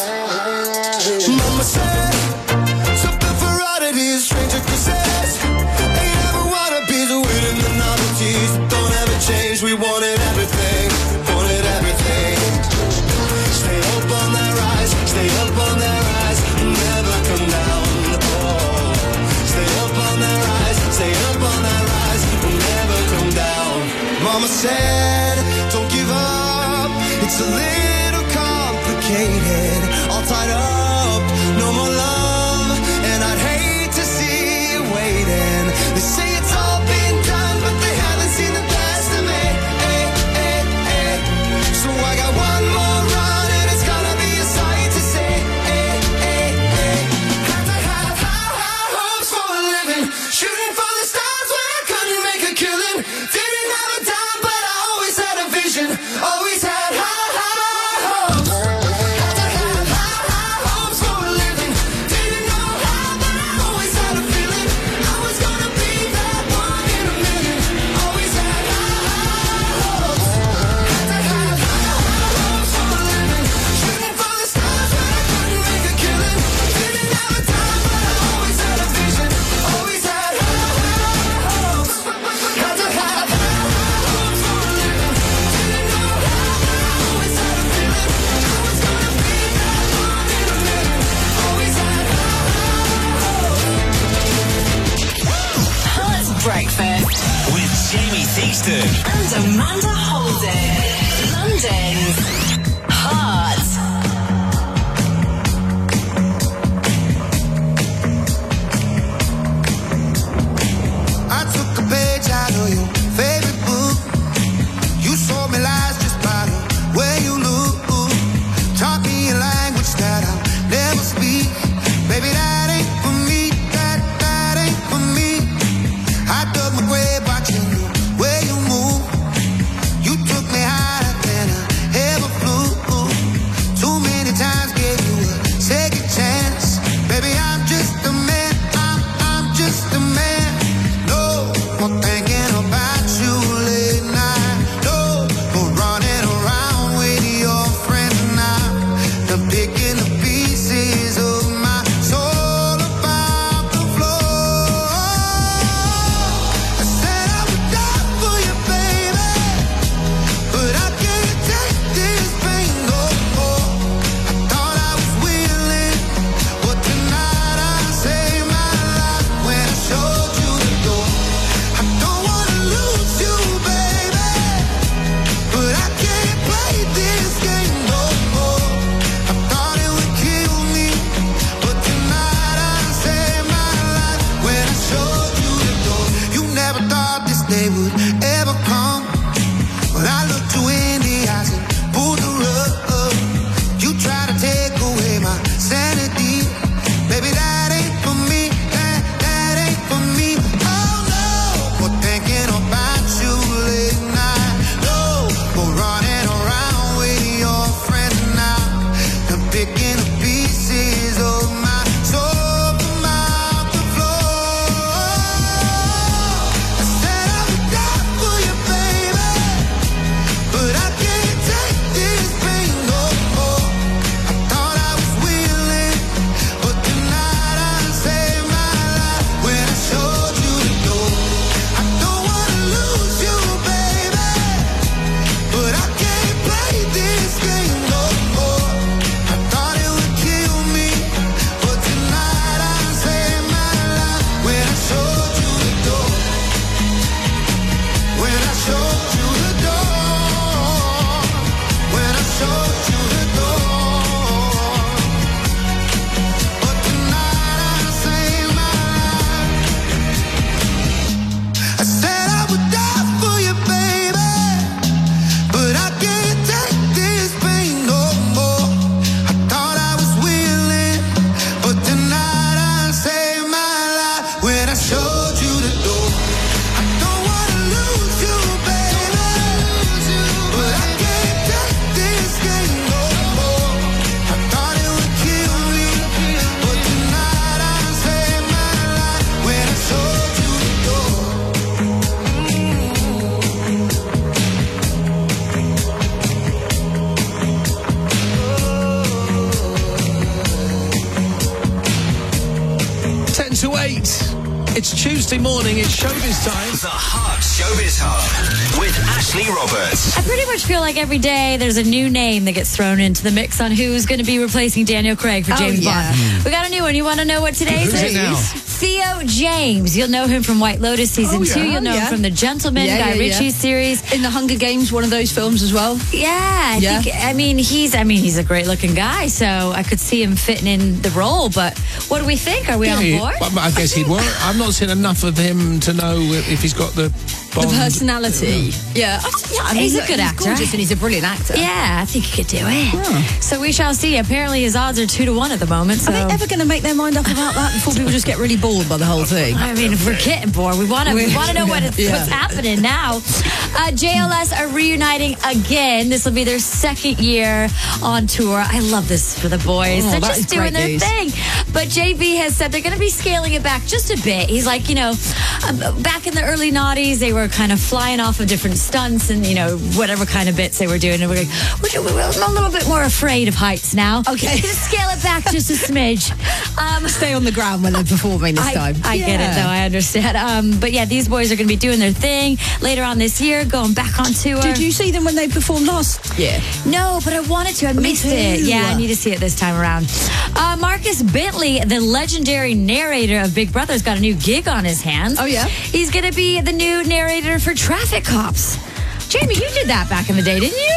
Mama said, something for oddities, stranger kisses. Ain't ever wanna be the waiting the novelties. Don't ever change, we wanted everything. Wanted everything. Stay up on that rise, stay up on that rise. Never come down, oh. Stay up on that rise, stay up on that rise. Never come down. Mama said, don't give up. It's a little complicated. All tied up, no more love. And I'd hate to see you waiting. They say it's all been done, but they haven't seen the best of me. Eh, eh, eh. So I got one more run, and it's gonna be a sight to see. Eh, eh, eh. Had to have high, high hopes for a living. Shooting for the stars when I couldn't make a killing. Didn't have a dime, but I always had a vision. Always had high, high hopes. Had to have high, high hopes for a living. Didn't know how, but I always had a feeling. I was gonna be that one in a million. Always had high, high hopes. Had to have high, high hopes for a living. Shooting for the stars when I couldn't make a killing. Didn't have a time, but I always had a vision. Always had high, high hopes. Had to have high, high hopes for a living. Didn't know how, but I always had a feeling. I was gonna be that one in a million. Always had high, high hopes. Heart Breakfast With Jamie Theakston. and Amanda Holden. London's Heart. I took a page out of your favorite book. You sold me lies just by the way you look. Taught me a language that I'll never speak. Baby, that ain't for me. That, that ain't for me. I dug my grave watching the way you move. You took me higher than I ever flew. Too many times gave you a second chance. Baby, I'm just a man. I'm, I'm just a man. No more thinking about you late night. No more running around with your friends now. The picking the pieces of my soul about the floor. I said I would die for you, baby, but I can't take this pain no more. I thought I was willing, but tonight I saved my life when I showed you the door. I don't wanna lose you, baby, but I can't play this game no more. I thought it would kill me, but tonight I saved my life when I showed you the door. You never thought this day would ever come, but I looked you in the eyes and pulled the rug. You try to take away my sanity. Baby, that ain't for me. That, that ain't for me. Oh no, for thinking about you late night. No, for running around with your friends now. I'm picking the pieces of my soul from out the floor. I said I would die Thursday morning, it's showbiz time. The Hot Showbiz Hub with Ashley Roberts. I pretty much feel like every day there's a new name that gets thrown into the mix on who's going to be replacing Daniel Craig for Oh, James yeah. Bond. We got a new one. You want to know what today's Who's is? it now? Theo James. You'll know him from White Lotus season Oh, yeah. two. You'll know Yeah. him from The Gentleman, Yeah, Guy yeah, yeah. Ritchie series. In the Hunger Games, one of those films as well. Yeah, I Yeah. think. I mean, he's. I mean, he's a great-looking guy, so I could see him fitting in the role. But what do we think? Are we Yeah, on he- board? I I guess he'd work. I've not seen enough of him to know if he's got the Bond. The personality. Yeah. I- yeah I mean, He's a look, good he's actor. gorgeous and he's a brilliant actor. Yeah, I think he could do it. So we shall see. Apparently, his odds are two to one at the moment. So. Are they ever going to make their mind up about that before people just get really bored by the whole thing? I mean, if we're getting bored, we want to we want to know what it's, Yeah. what's happening now. Uh, J L S are reuniting again. This will be their second year on tour. I love this for the boys. Oh, They're that just is doing great their news. thing. But J B has said they're going to be scaling it back just a bit. He's like, you know, um, back in the early noughties, they were kind of flying off of different stunts and, you know, whatever kind of bits they were doing. And we're like, we're, we're a little bit more afraid of heights now. Okay. Just scale it back just a smidge. Um, Stay on the ground when they're performing this I, time. I get it, though. I understand. Um, but yeah, these boys are going to be doing their thing later on this year, going back on tour. Did you see them when they performed last year? No, but I wanted to. I missed it. too. Yeah, I need to see it this time around. Uh, Marcus Bentley, the legendary narrator of Big Brother, has got a new gig on his hands. Oh, yeah? He's going to be the new narrator for Traffic Cops. Jamie, you did that back in the day, didn't you?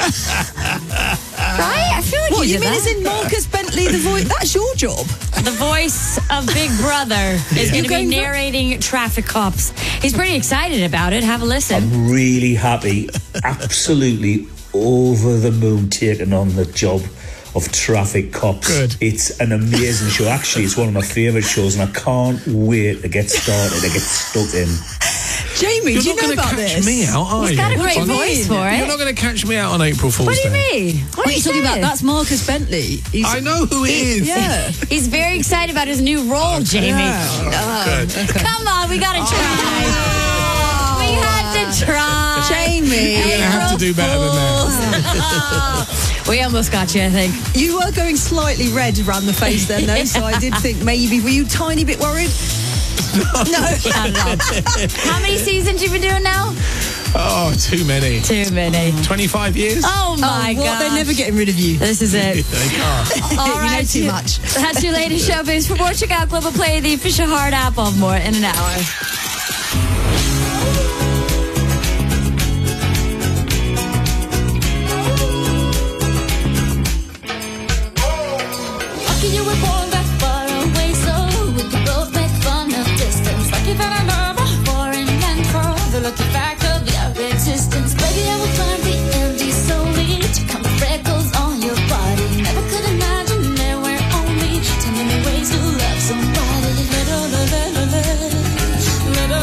Right? I feel like What, you you did mean that. as in Marcus Bentley, the voice? That's your job. The voice of Big Brother is going to be going for- narrating Traffic Cops. He's pretty excited about it. Have a listen. I'm really happy, absolutely over the moon taking on the job of Traffic Cops. Good. It's an amazing show. Actually, it's one of my favourite shows, and I can't wait to get started, to get stuck in. Jamie, You're do you not know going to about catch this? me out, are He's you? got a great On- voice for it. You're not going to catch me out on April Fool's What do you Day. mean? What are you talking about? That's Marcus Bentley. He's, I know who he is. Yeah. He's very excited about his new role, Jamie. Yeah. Good. Come on, we got to try. We had to try. Jamie. You're going to have to do better than that. We almost got you, I think. You were going slightly red around the face then, though, so I did think maybe, were you a tiny bit worried? No, not at all. How many seasons you been doing now? Oh, too many. Too many. twenty-five years? Oh my what? god! They're never getting rid of you. This is it. They can't. All You know right, too much. That's your latest showbiz. For more, check out Global Play, the official hard app. Of more in an hour. Lucky you were born that far away, so we could both make fun of distance. Lucky that I love a foreign land for the lucky fact of your existence. Baby, I will climb the Andes solely to count the freckles on your body. Never could imagine there were only too many ways to love somebody. La, la, la, la, la, la. La, la,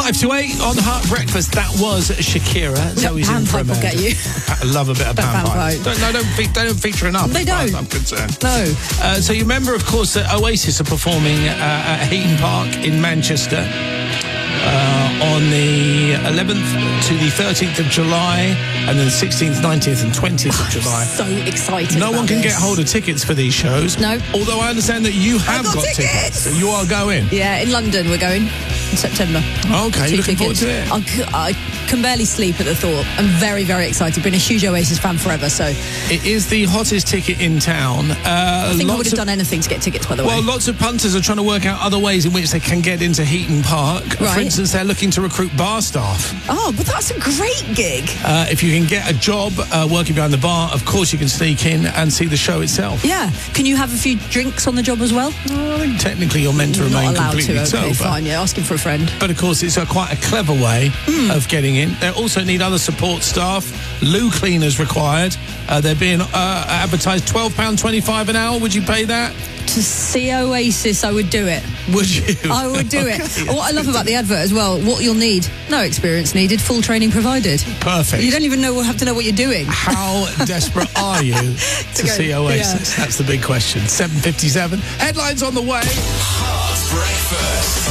Five to eight on Heart Breakfast. That was Shakira. Zoe's in for a Pan pipe will moment. get you. I love a bit of That pan pan pipe. pipe. Don't, no, don't, fe- they don't feature enough. They as far as don't. I'm concerned. No. Uh, so you remember, of course, that Oasis are performing uh, at Heaton Park in Manchester uh, on the eleventh to the thirteenth of July, and then the sixteenth, nineteenth, and twentieth of July. So excited. No about one can this. get hold of tickets for these shows. No. Although I understand that you have got got tickets. tickets. You are going. Yeah, in London we're going in September. Okay, Two looking forward tickets. to it. I, c- I can barely sleep at the thought. I'm very, very excited. Been a huge Oasis fan forever, so It is the hottest ticket in town. Uh, I think I lots would have of- done anything to get tickets, by the Well, way. lots of punters are trying to work out other ways in which they can get into Heaton Park. For Right. instance, they're looking to recruit bar staff. Oh, but that's a great gig. Uh, if you can get a job uh, working behind the bar, of course you can sneak in and see the show itself. Yeah. Can you have a few drinks on the job as well? I think technically you're meant to Not remain allowed completely to. Okay, sober. fine. Yeah, asking for a friend. But of course, it's a quite a clever way Hmm. of getting in. They also need other support staff. Loo cleaners required. Uh, they're being uh, advertised twelve pounds twenty-five an hour. Would you pay that? To see Oasis, I would do it. Would you? I would do Okay, it. What I love about the advert as well, what you'll need, no experience needed, full training provided. Perfect. You don't even know have to know what you're doing. How desperate are you to, go- see Oasis? yeah. That's the big question. seven fifty-seven. Headlines on the way. Heart Breakfast.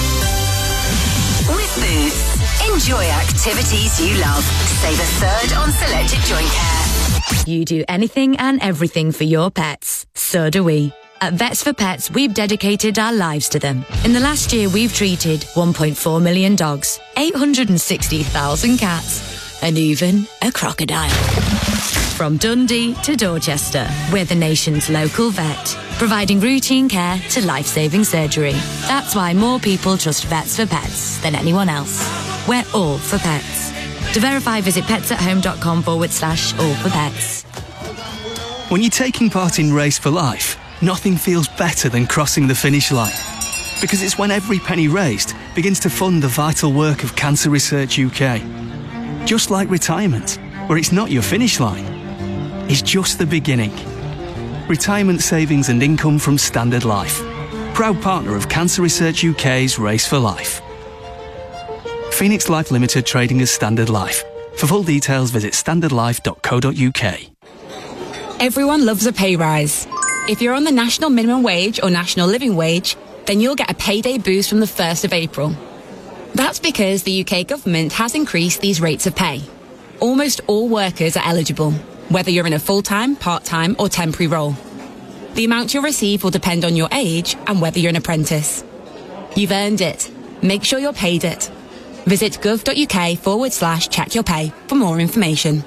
With Boots, enjoy activities you love. Save a third on selected joint care. You do anything and everything for your pets. So do we. At Vets for Pets, we've dedicated our lives to them. In the last year, we've treated one point four million dogs, eight hundred sixty thousand cats, and even a crocodile. From Dundee to Dorchester, we're the nation's local vet, providing routine care to life-saving surgery. That's why more people trust Vets for Pets than anyone else. We're all for pets. To verify, visit petsathome.com forward slash all for pets. When you're taking part in Race for Life, nothing feels better than crossing the finish line. Because it's when every penny raised begins to fund the vital work of Cancer Research U K. Just like retirement, where it's not your finish line, it's just the beginning. Retirement savings and income from Standard Life. Proud partner of Cancer Research U K's Race for Life. Phoenix Life Limited trading as Standard Life. For full details, visit standard life dot co dot uk. Everyone loves a pay rise. If you're on the national minimum wage or national living wage, then you'll get a payday boost from the first of April. That's because the U K government has increased these rates of pay. Almost all workers are eligible, whether you're in a full-time, part-time or temporary role. The amount you'll receive will depend on your age and whether you're an apprentice. You've earned it. Make sure you're paid it. Visit gov.uk forward slash check your pay for more information.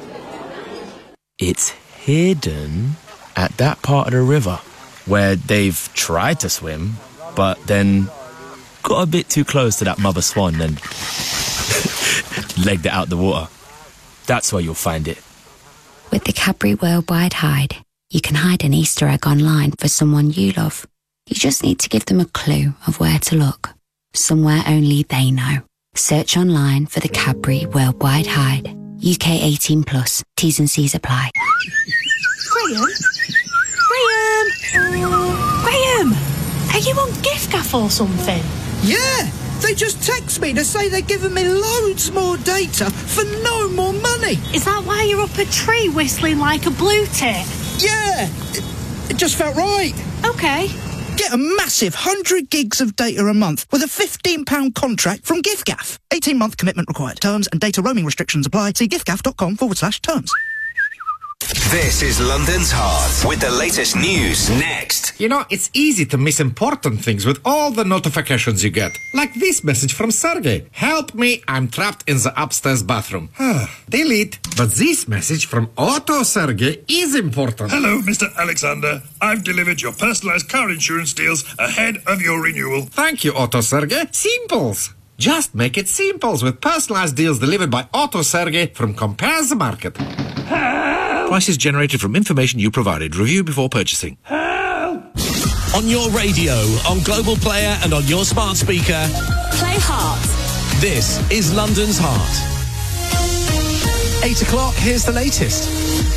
It's hidden at that part of the river where they've tried to swim, but then got a bit too close to that mother swan and legged it out the water. That's where you'll find it. With the Cadbury Worldwide Hide, you can hide an Easter egg online for someone you love. You just need to give them a clue of where to look. Somewhere only they know. Search online for the Cadbury Worldwide Hide. U K eighteen plus. T's and C's apply. Graham? Graham? Graham? Are you on GiftGaff or something? Yeah! They just text me to say they're giving me loads more data for no more money. Is that why you're up a tree whistling like a blue tit? Yeah! It, it just felt right. Okay. Get a massive one hundred gigs of data a month with a fifteen pound contract from GiftGaff. eighteen month commitment required. Terms and data roaming restrictions apply. See giftgaff.com forward slash terms. This is London's Heart with the latest news next. You know, it's easy to miss important things with all the notifications you get. Like this message from Sergey. Help me, I'm trapped in the upstairs bathroom. Delete. But this message from Otto Sergey is important. Hello, Mister Alexander. I've delivered your personalized car insurance deals ahead of your renewal. Thank you, Otto Sergey. Simples. Just make it simples with personalized deals delivered by Otto Sergey from Compare the Market. Prices generated from information you provided. Review before purchasing. On your radio, on Global Player and on your smart speaker. Play Heart. This is London's Heart. Eight o'clock, here's the latest from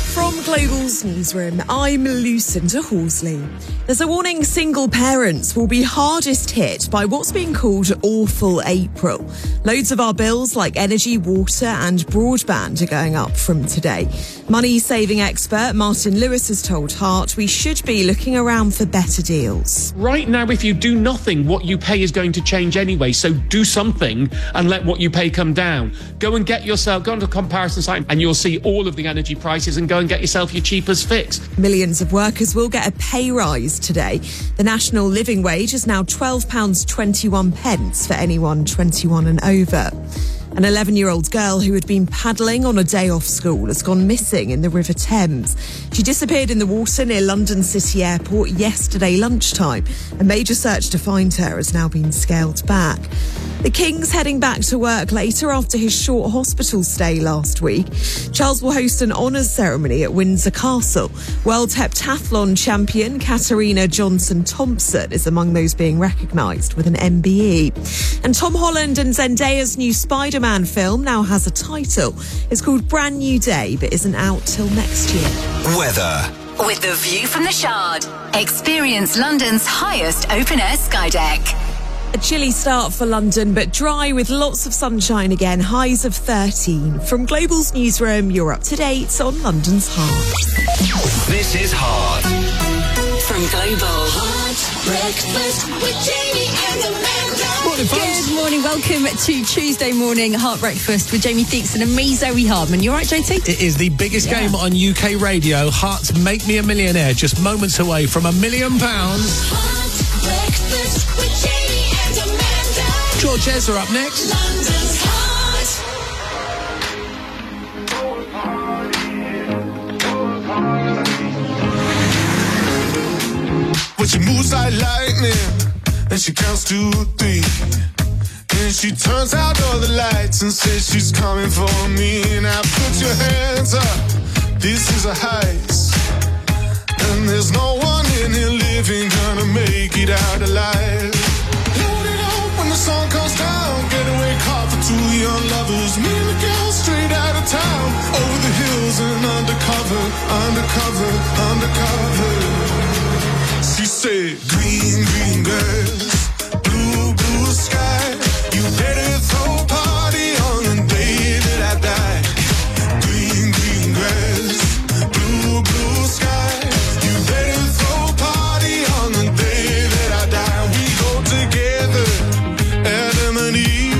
Global's newsroom, I'm Lucinda Horsley. There's a warning single parents will be hardest hit by what's being called awful April. Loads of our bills like energy, water and broadband are going up from today. Money-saving expert Martin Lewis has told Heart we should be looking around for better deals. Right now, if you do nothing, what you pay is going to change anyway, so do something and let what you pay come down. Go and get yourself, go onto a comparison site and you'll see all of the energy prices and go and get yourself your cheapest fix. Millions of workers will get a pay rise today. The national living wage is now twelve pounds twenty-one for anyone twenty-one and over. An eleven-year-old girl who had been paddling on a day off school has gone missing in the River Thames. She disappeared in the water near London City Airport yesterday lunchtime. A major search to find her has now been scaled back. The King's heading back to work later after his short hospital stay last week. Charles will host an honours ceremony at Windsor Castle. World heptathlon champion Katarina Johnson-Thompson is among those being recognised with an M B E. And Tom Holland and Zendaya's new Spider-Man film now has a title. It's called Brand New Day, but isn't out till next year. Weather. With the view from the Shard, experience London's highest open-air sky deck. A chilly start for London, but dry with lots of sunshine again, highs of thirteen. From Global's newsroom, you're up to date on London's Heart. This is Heart. From Global. Heart breakfast with Jamie and Amanda. Morning, folks. Good morning. Welcome to Tuesday morning Heart Breakfast with Jamie Theakson and me, Zoe Hardman. You all right, J T? It is the biggest Yeah. game on U K radio. Hearts Make Me a Millionaire, just moments away from a million pounds. Heart breakfast with Jamie and Amanda. George Ezra up next. London's Heart. When she moves like lightning, and she counts to three, and she turns out all the lights and says she's coming for me. Now put your hands up, this is a heist, and there's no one in here living gonna make it out alive. Load it up when the sun comes down, getaway car for two young lovers, me and the girl straight out of town, over the hills and undercover, undercover, undercover. She said, green, green grass, blue, blue sky. You better throw a party on the day that I die. Green, green grass, blue, blue sky. You better throw a party on the day that I die. We go together, Adam and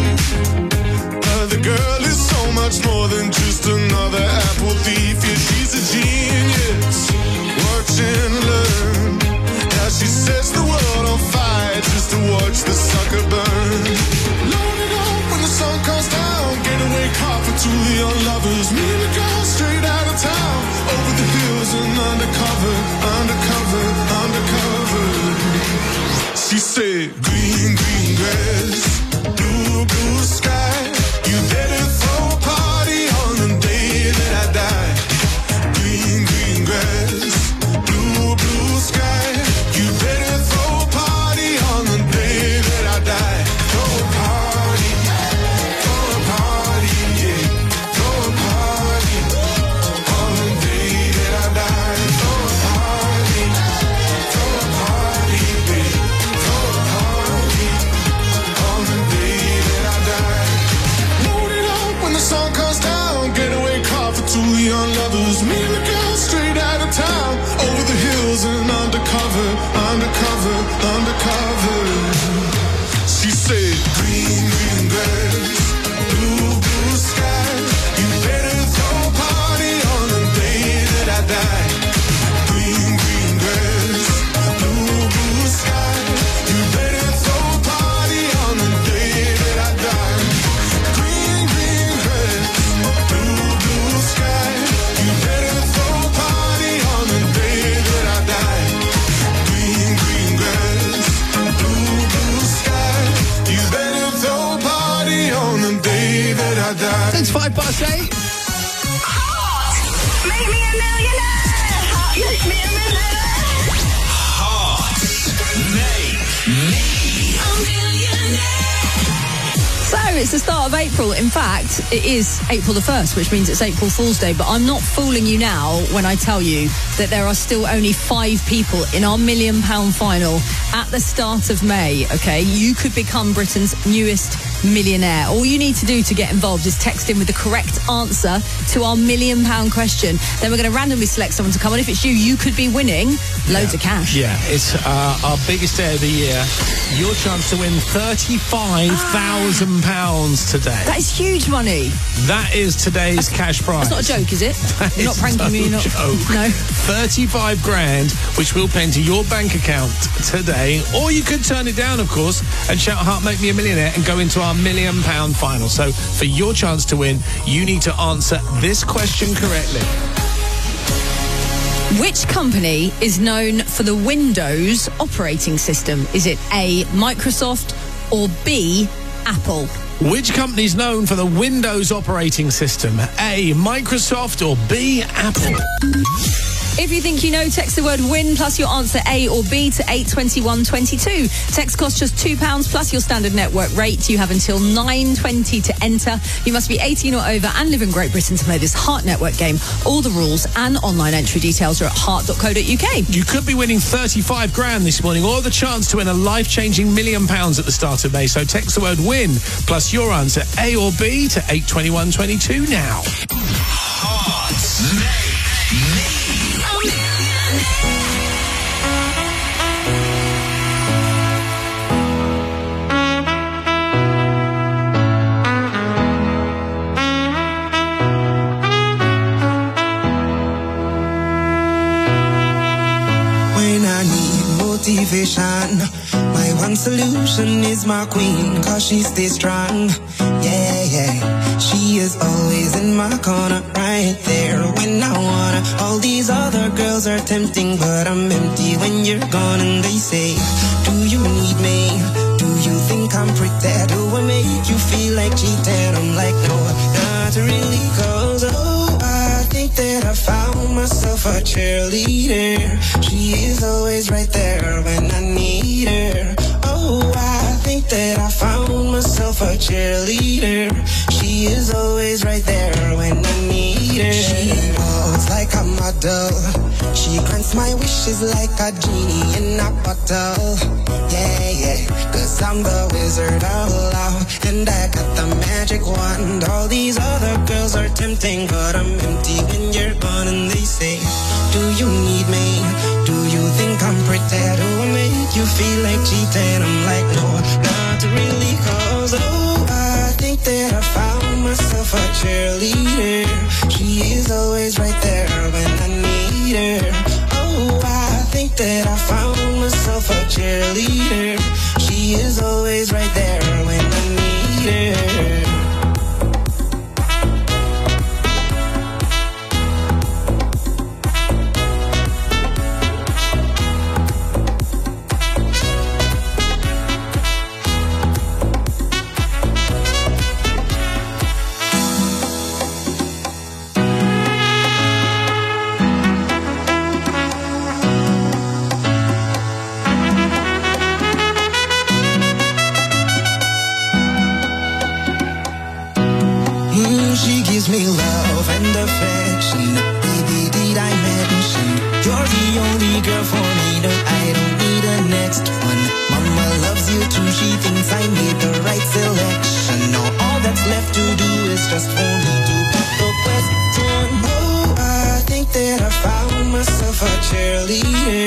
Eve. Uh, the girl is so much more than just another apple thief. Yeah, she's a genius. Watch and learn. She sets the world on fire just to watch the sucker burn. Load it up when the sun comes down. Getaway car for two young lovers. Me and the girl straight out of town. Over the hills and undercover, undercover, undercover. She said, green, green grass, blue, blue sky. You better throw a party on the day that I die. Green, green grass, blue, blue sky. You better throw a party on the day that I die. Throw a party, throw a party, yeah. Throw a party on the day that I die. Throw a party, throw a party, babe. Throw a party on the day that I die. Load it up when the sun comes down. Getaway car for two young lovers. Me and the girl straight out of town. Over the hills and undercover, undercover, undercover. She said, green, green grass, blue, blue sky. You better throw a party on the day that I die. Green, green grass, blue, blue sky. You better throw a party on the day that I die. Green, green grass, blue, blue sky. You better throw a party on the day that I die. Green, green grass, blue, blue sky. You better throw a party on the day that I die. It's five past eight. Make me a millionaire. Heart make me a millionaire. Heart Make Me A millionaire. So, it's the start of April. In fact, it is April the first, which means it's April Fool's Day. But I'm not fooling you now when I tell you that there are still only five people in our million pound final at the start of May, okay? You could become Britain's newest millionaire. All you need to do to get involved is text in with the correct answer to our million pound question. Then we're going to randomly select someone to come on. If it's you, you could be winning loads yeah. of cash. Yeah, it's uh, our biggest day of the year. Your chance to win thirty-five thousand pounds today. That is huge money. That is today's cash prize. That's not a joke, is it? That You're not is pranking no me. You're not. Joke. No. thirty-five grand, which we'll pay into your bank account today. Or you could turn it down, of course, and shout, "Heart, make me a millionaire," and go into our million pound final. So for your chance to win, you need to answer this question correctly. Which company is known for the Windows operating system? Is it A, Microsoft, or B, Apple? Which company is known for the Windows operating system? A, Microsoft, or B, Apple? If you think you know, text the word WIN plus your answer A or B to eight twenty-one twenty-two. Text costs just two pounds plus your standard network rate. You have until nine twenty to enter. You must be eighteen or over and live in Great Britain to play this Heart Network game. All the rules and online entry details are at heart dot co dot uk. You could be winning thirty-five grand this morning, or the chance to win a life-changing million pounds at the start of May. So text the word WIN plus your answer A or B to eight twenty-one twenty-two now. Heart Make Me. When I need motivation, my one solution is my queen, cause she stays strong. Yeah, yeah, she is always in my corner, right there when I wanna. All these other girls are tempting, but I'm empty when you're gone. And they say, do you need me? Do you think I'm pretty? Do I make you feel like cheating? I'm like, no, not really, cause oh, I think that I found myself a cheerleader. She is always right there when I need her. Oh, I think that I found myself a cheerleader. She is always right there when I need her. She walks like a model. She grants my wishes like a genie in a bottle. Yeah, yeah, cause I'm the wizard of love, and I got the magic wand. All these other girls are tempting, but I'm empty when you're gone. And they say, do you need me? Do you think I'm pretty? Do I make you feel like cheating? I'm like, no, not really, cause oh, I think that I found myself a cheerleader. She is always right there when I need her. Oh, I think that I found myself a cheerleader. She is always right there when I need her. Me love and affection. Baby, did I mention you're the only girl for me? No, I don't need a next one. Mama loves you too. She thinks I made the right selection. Now all that's left to do is just for me to put the question. Oh, I think that I found myself a cheerleader.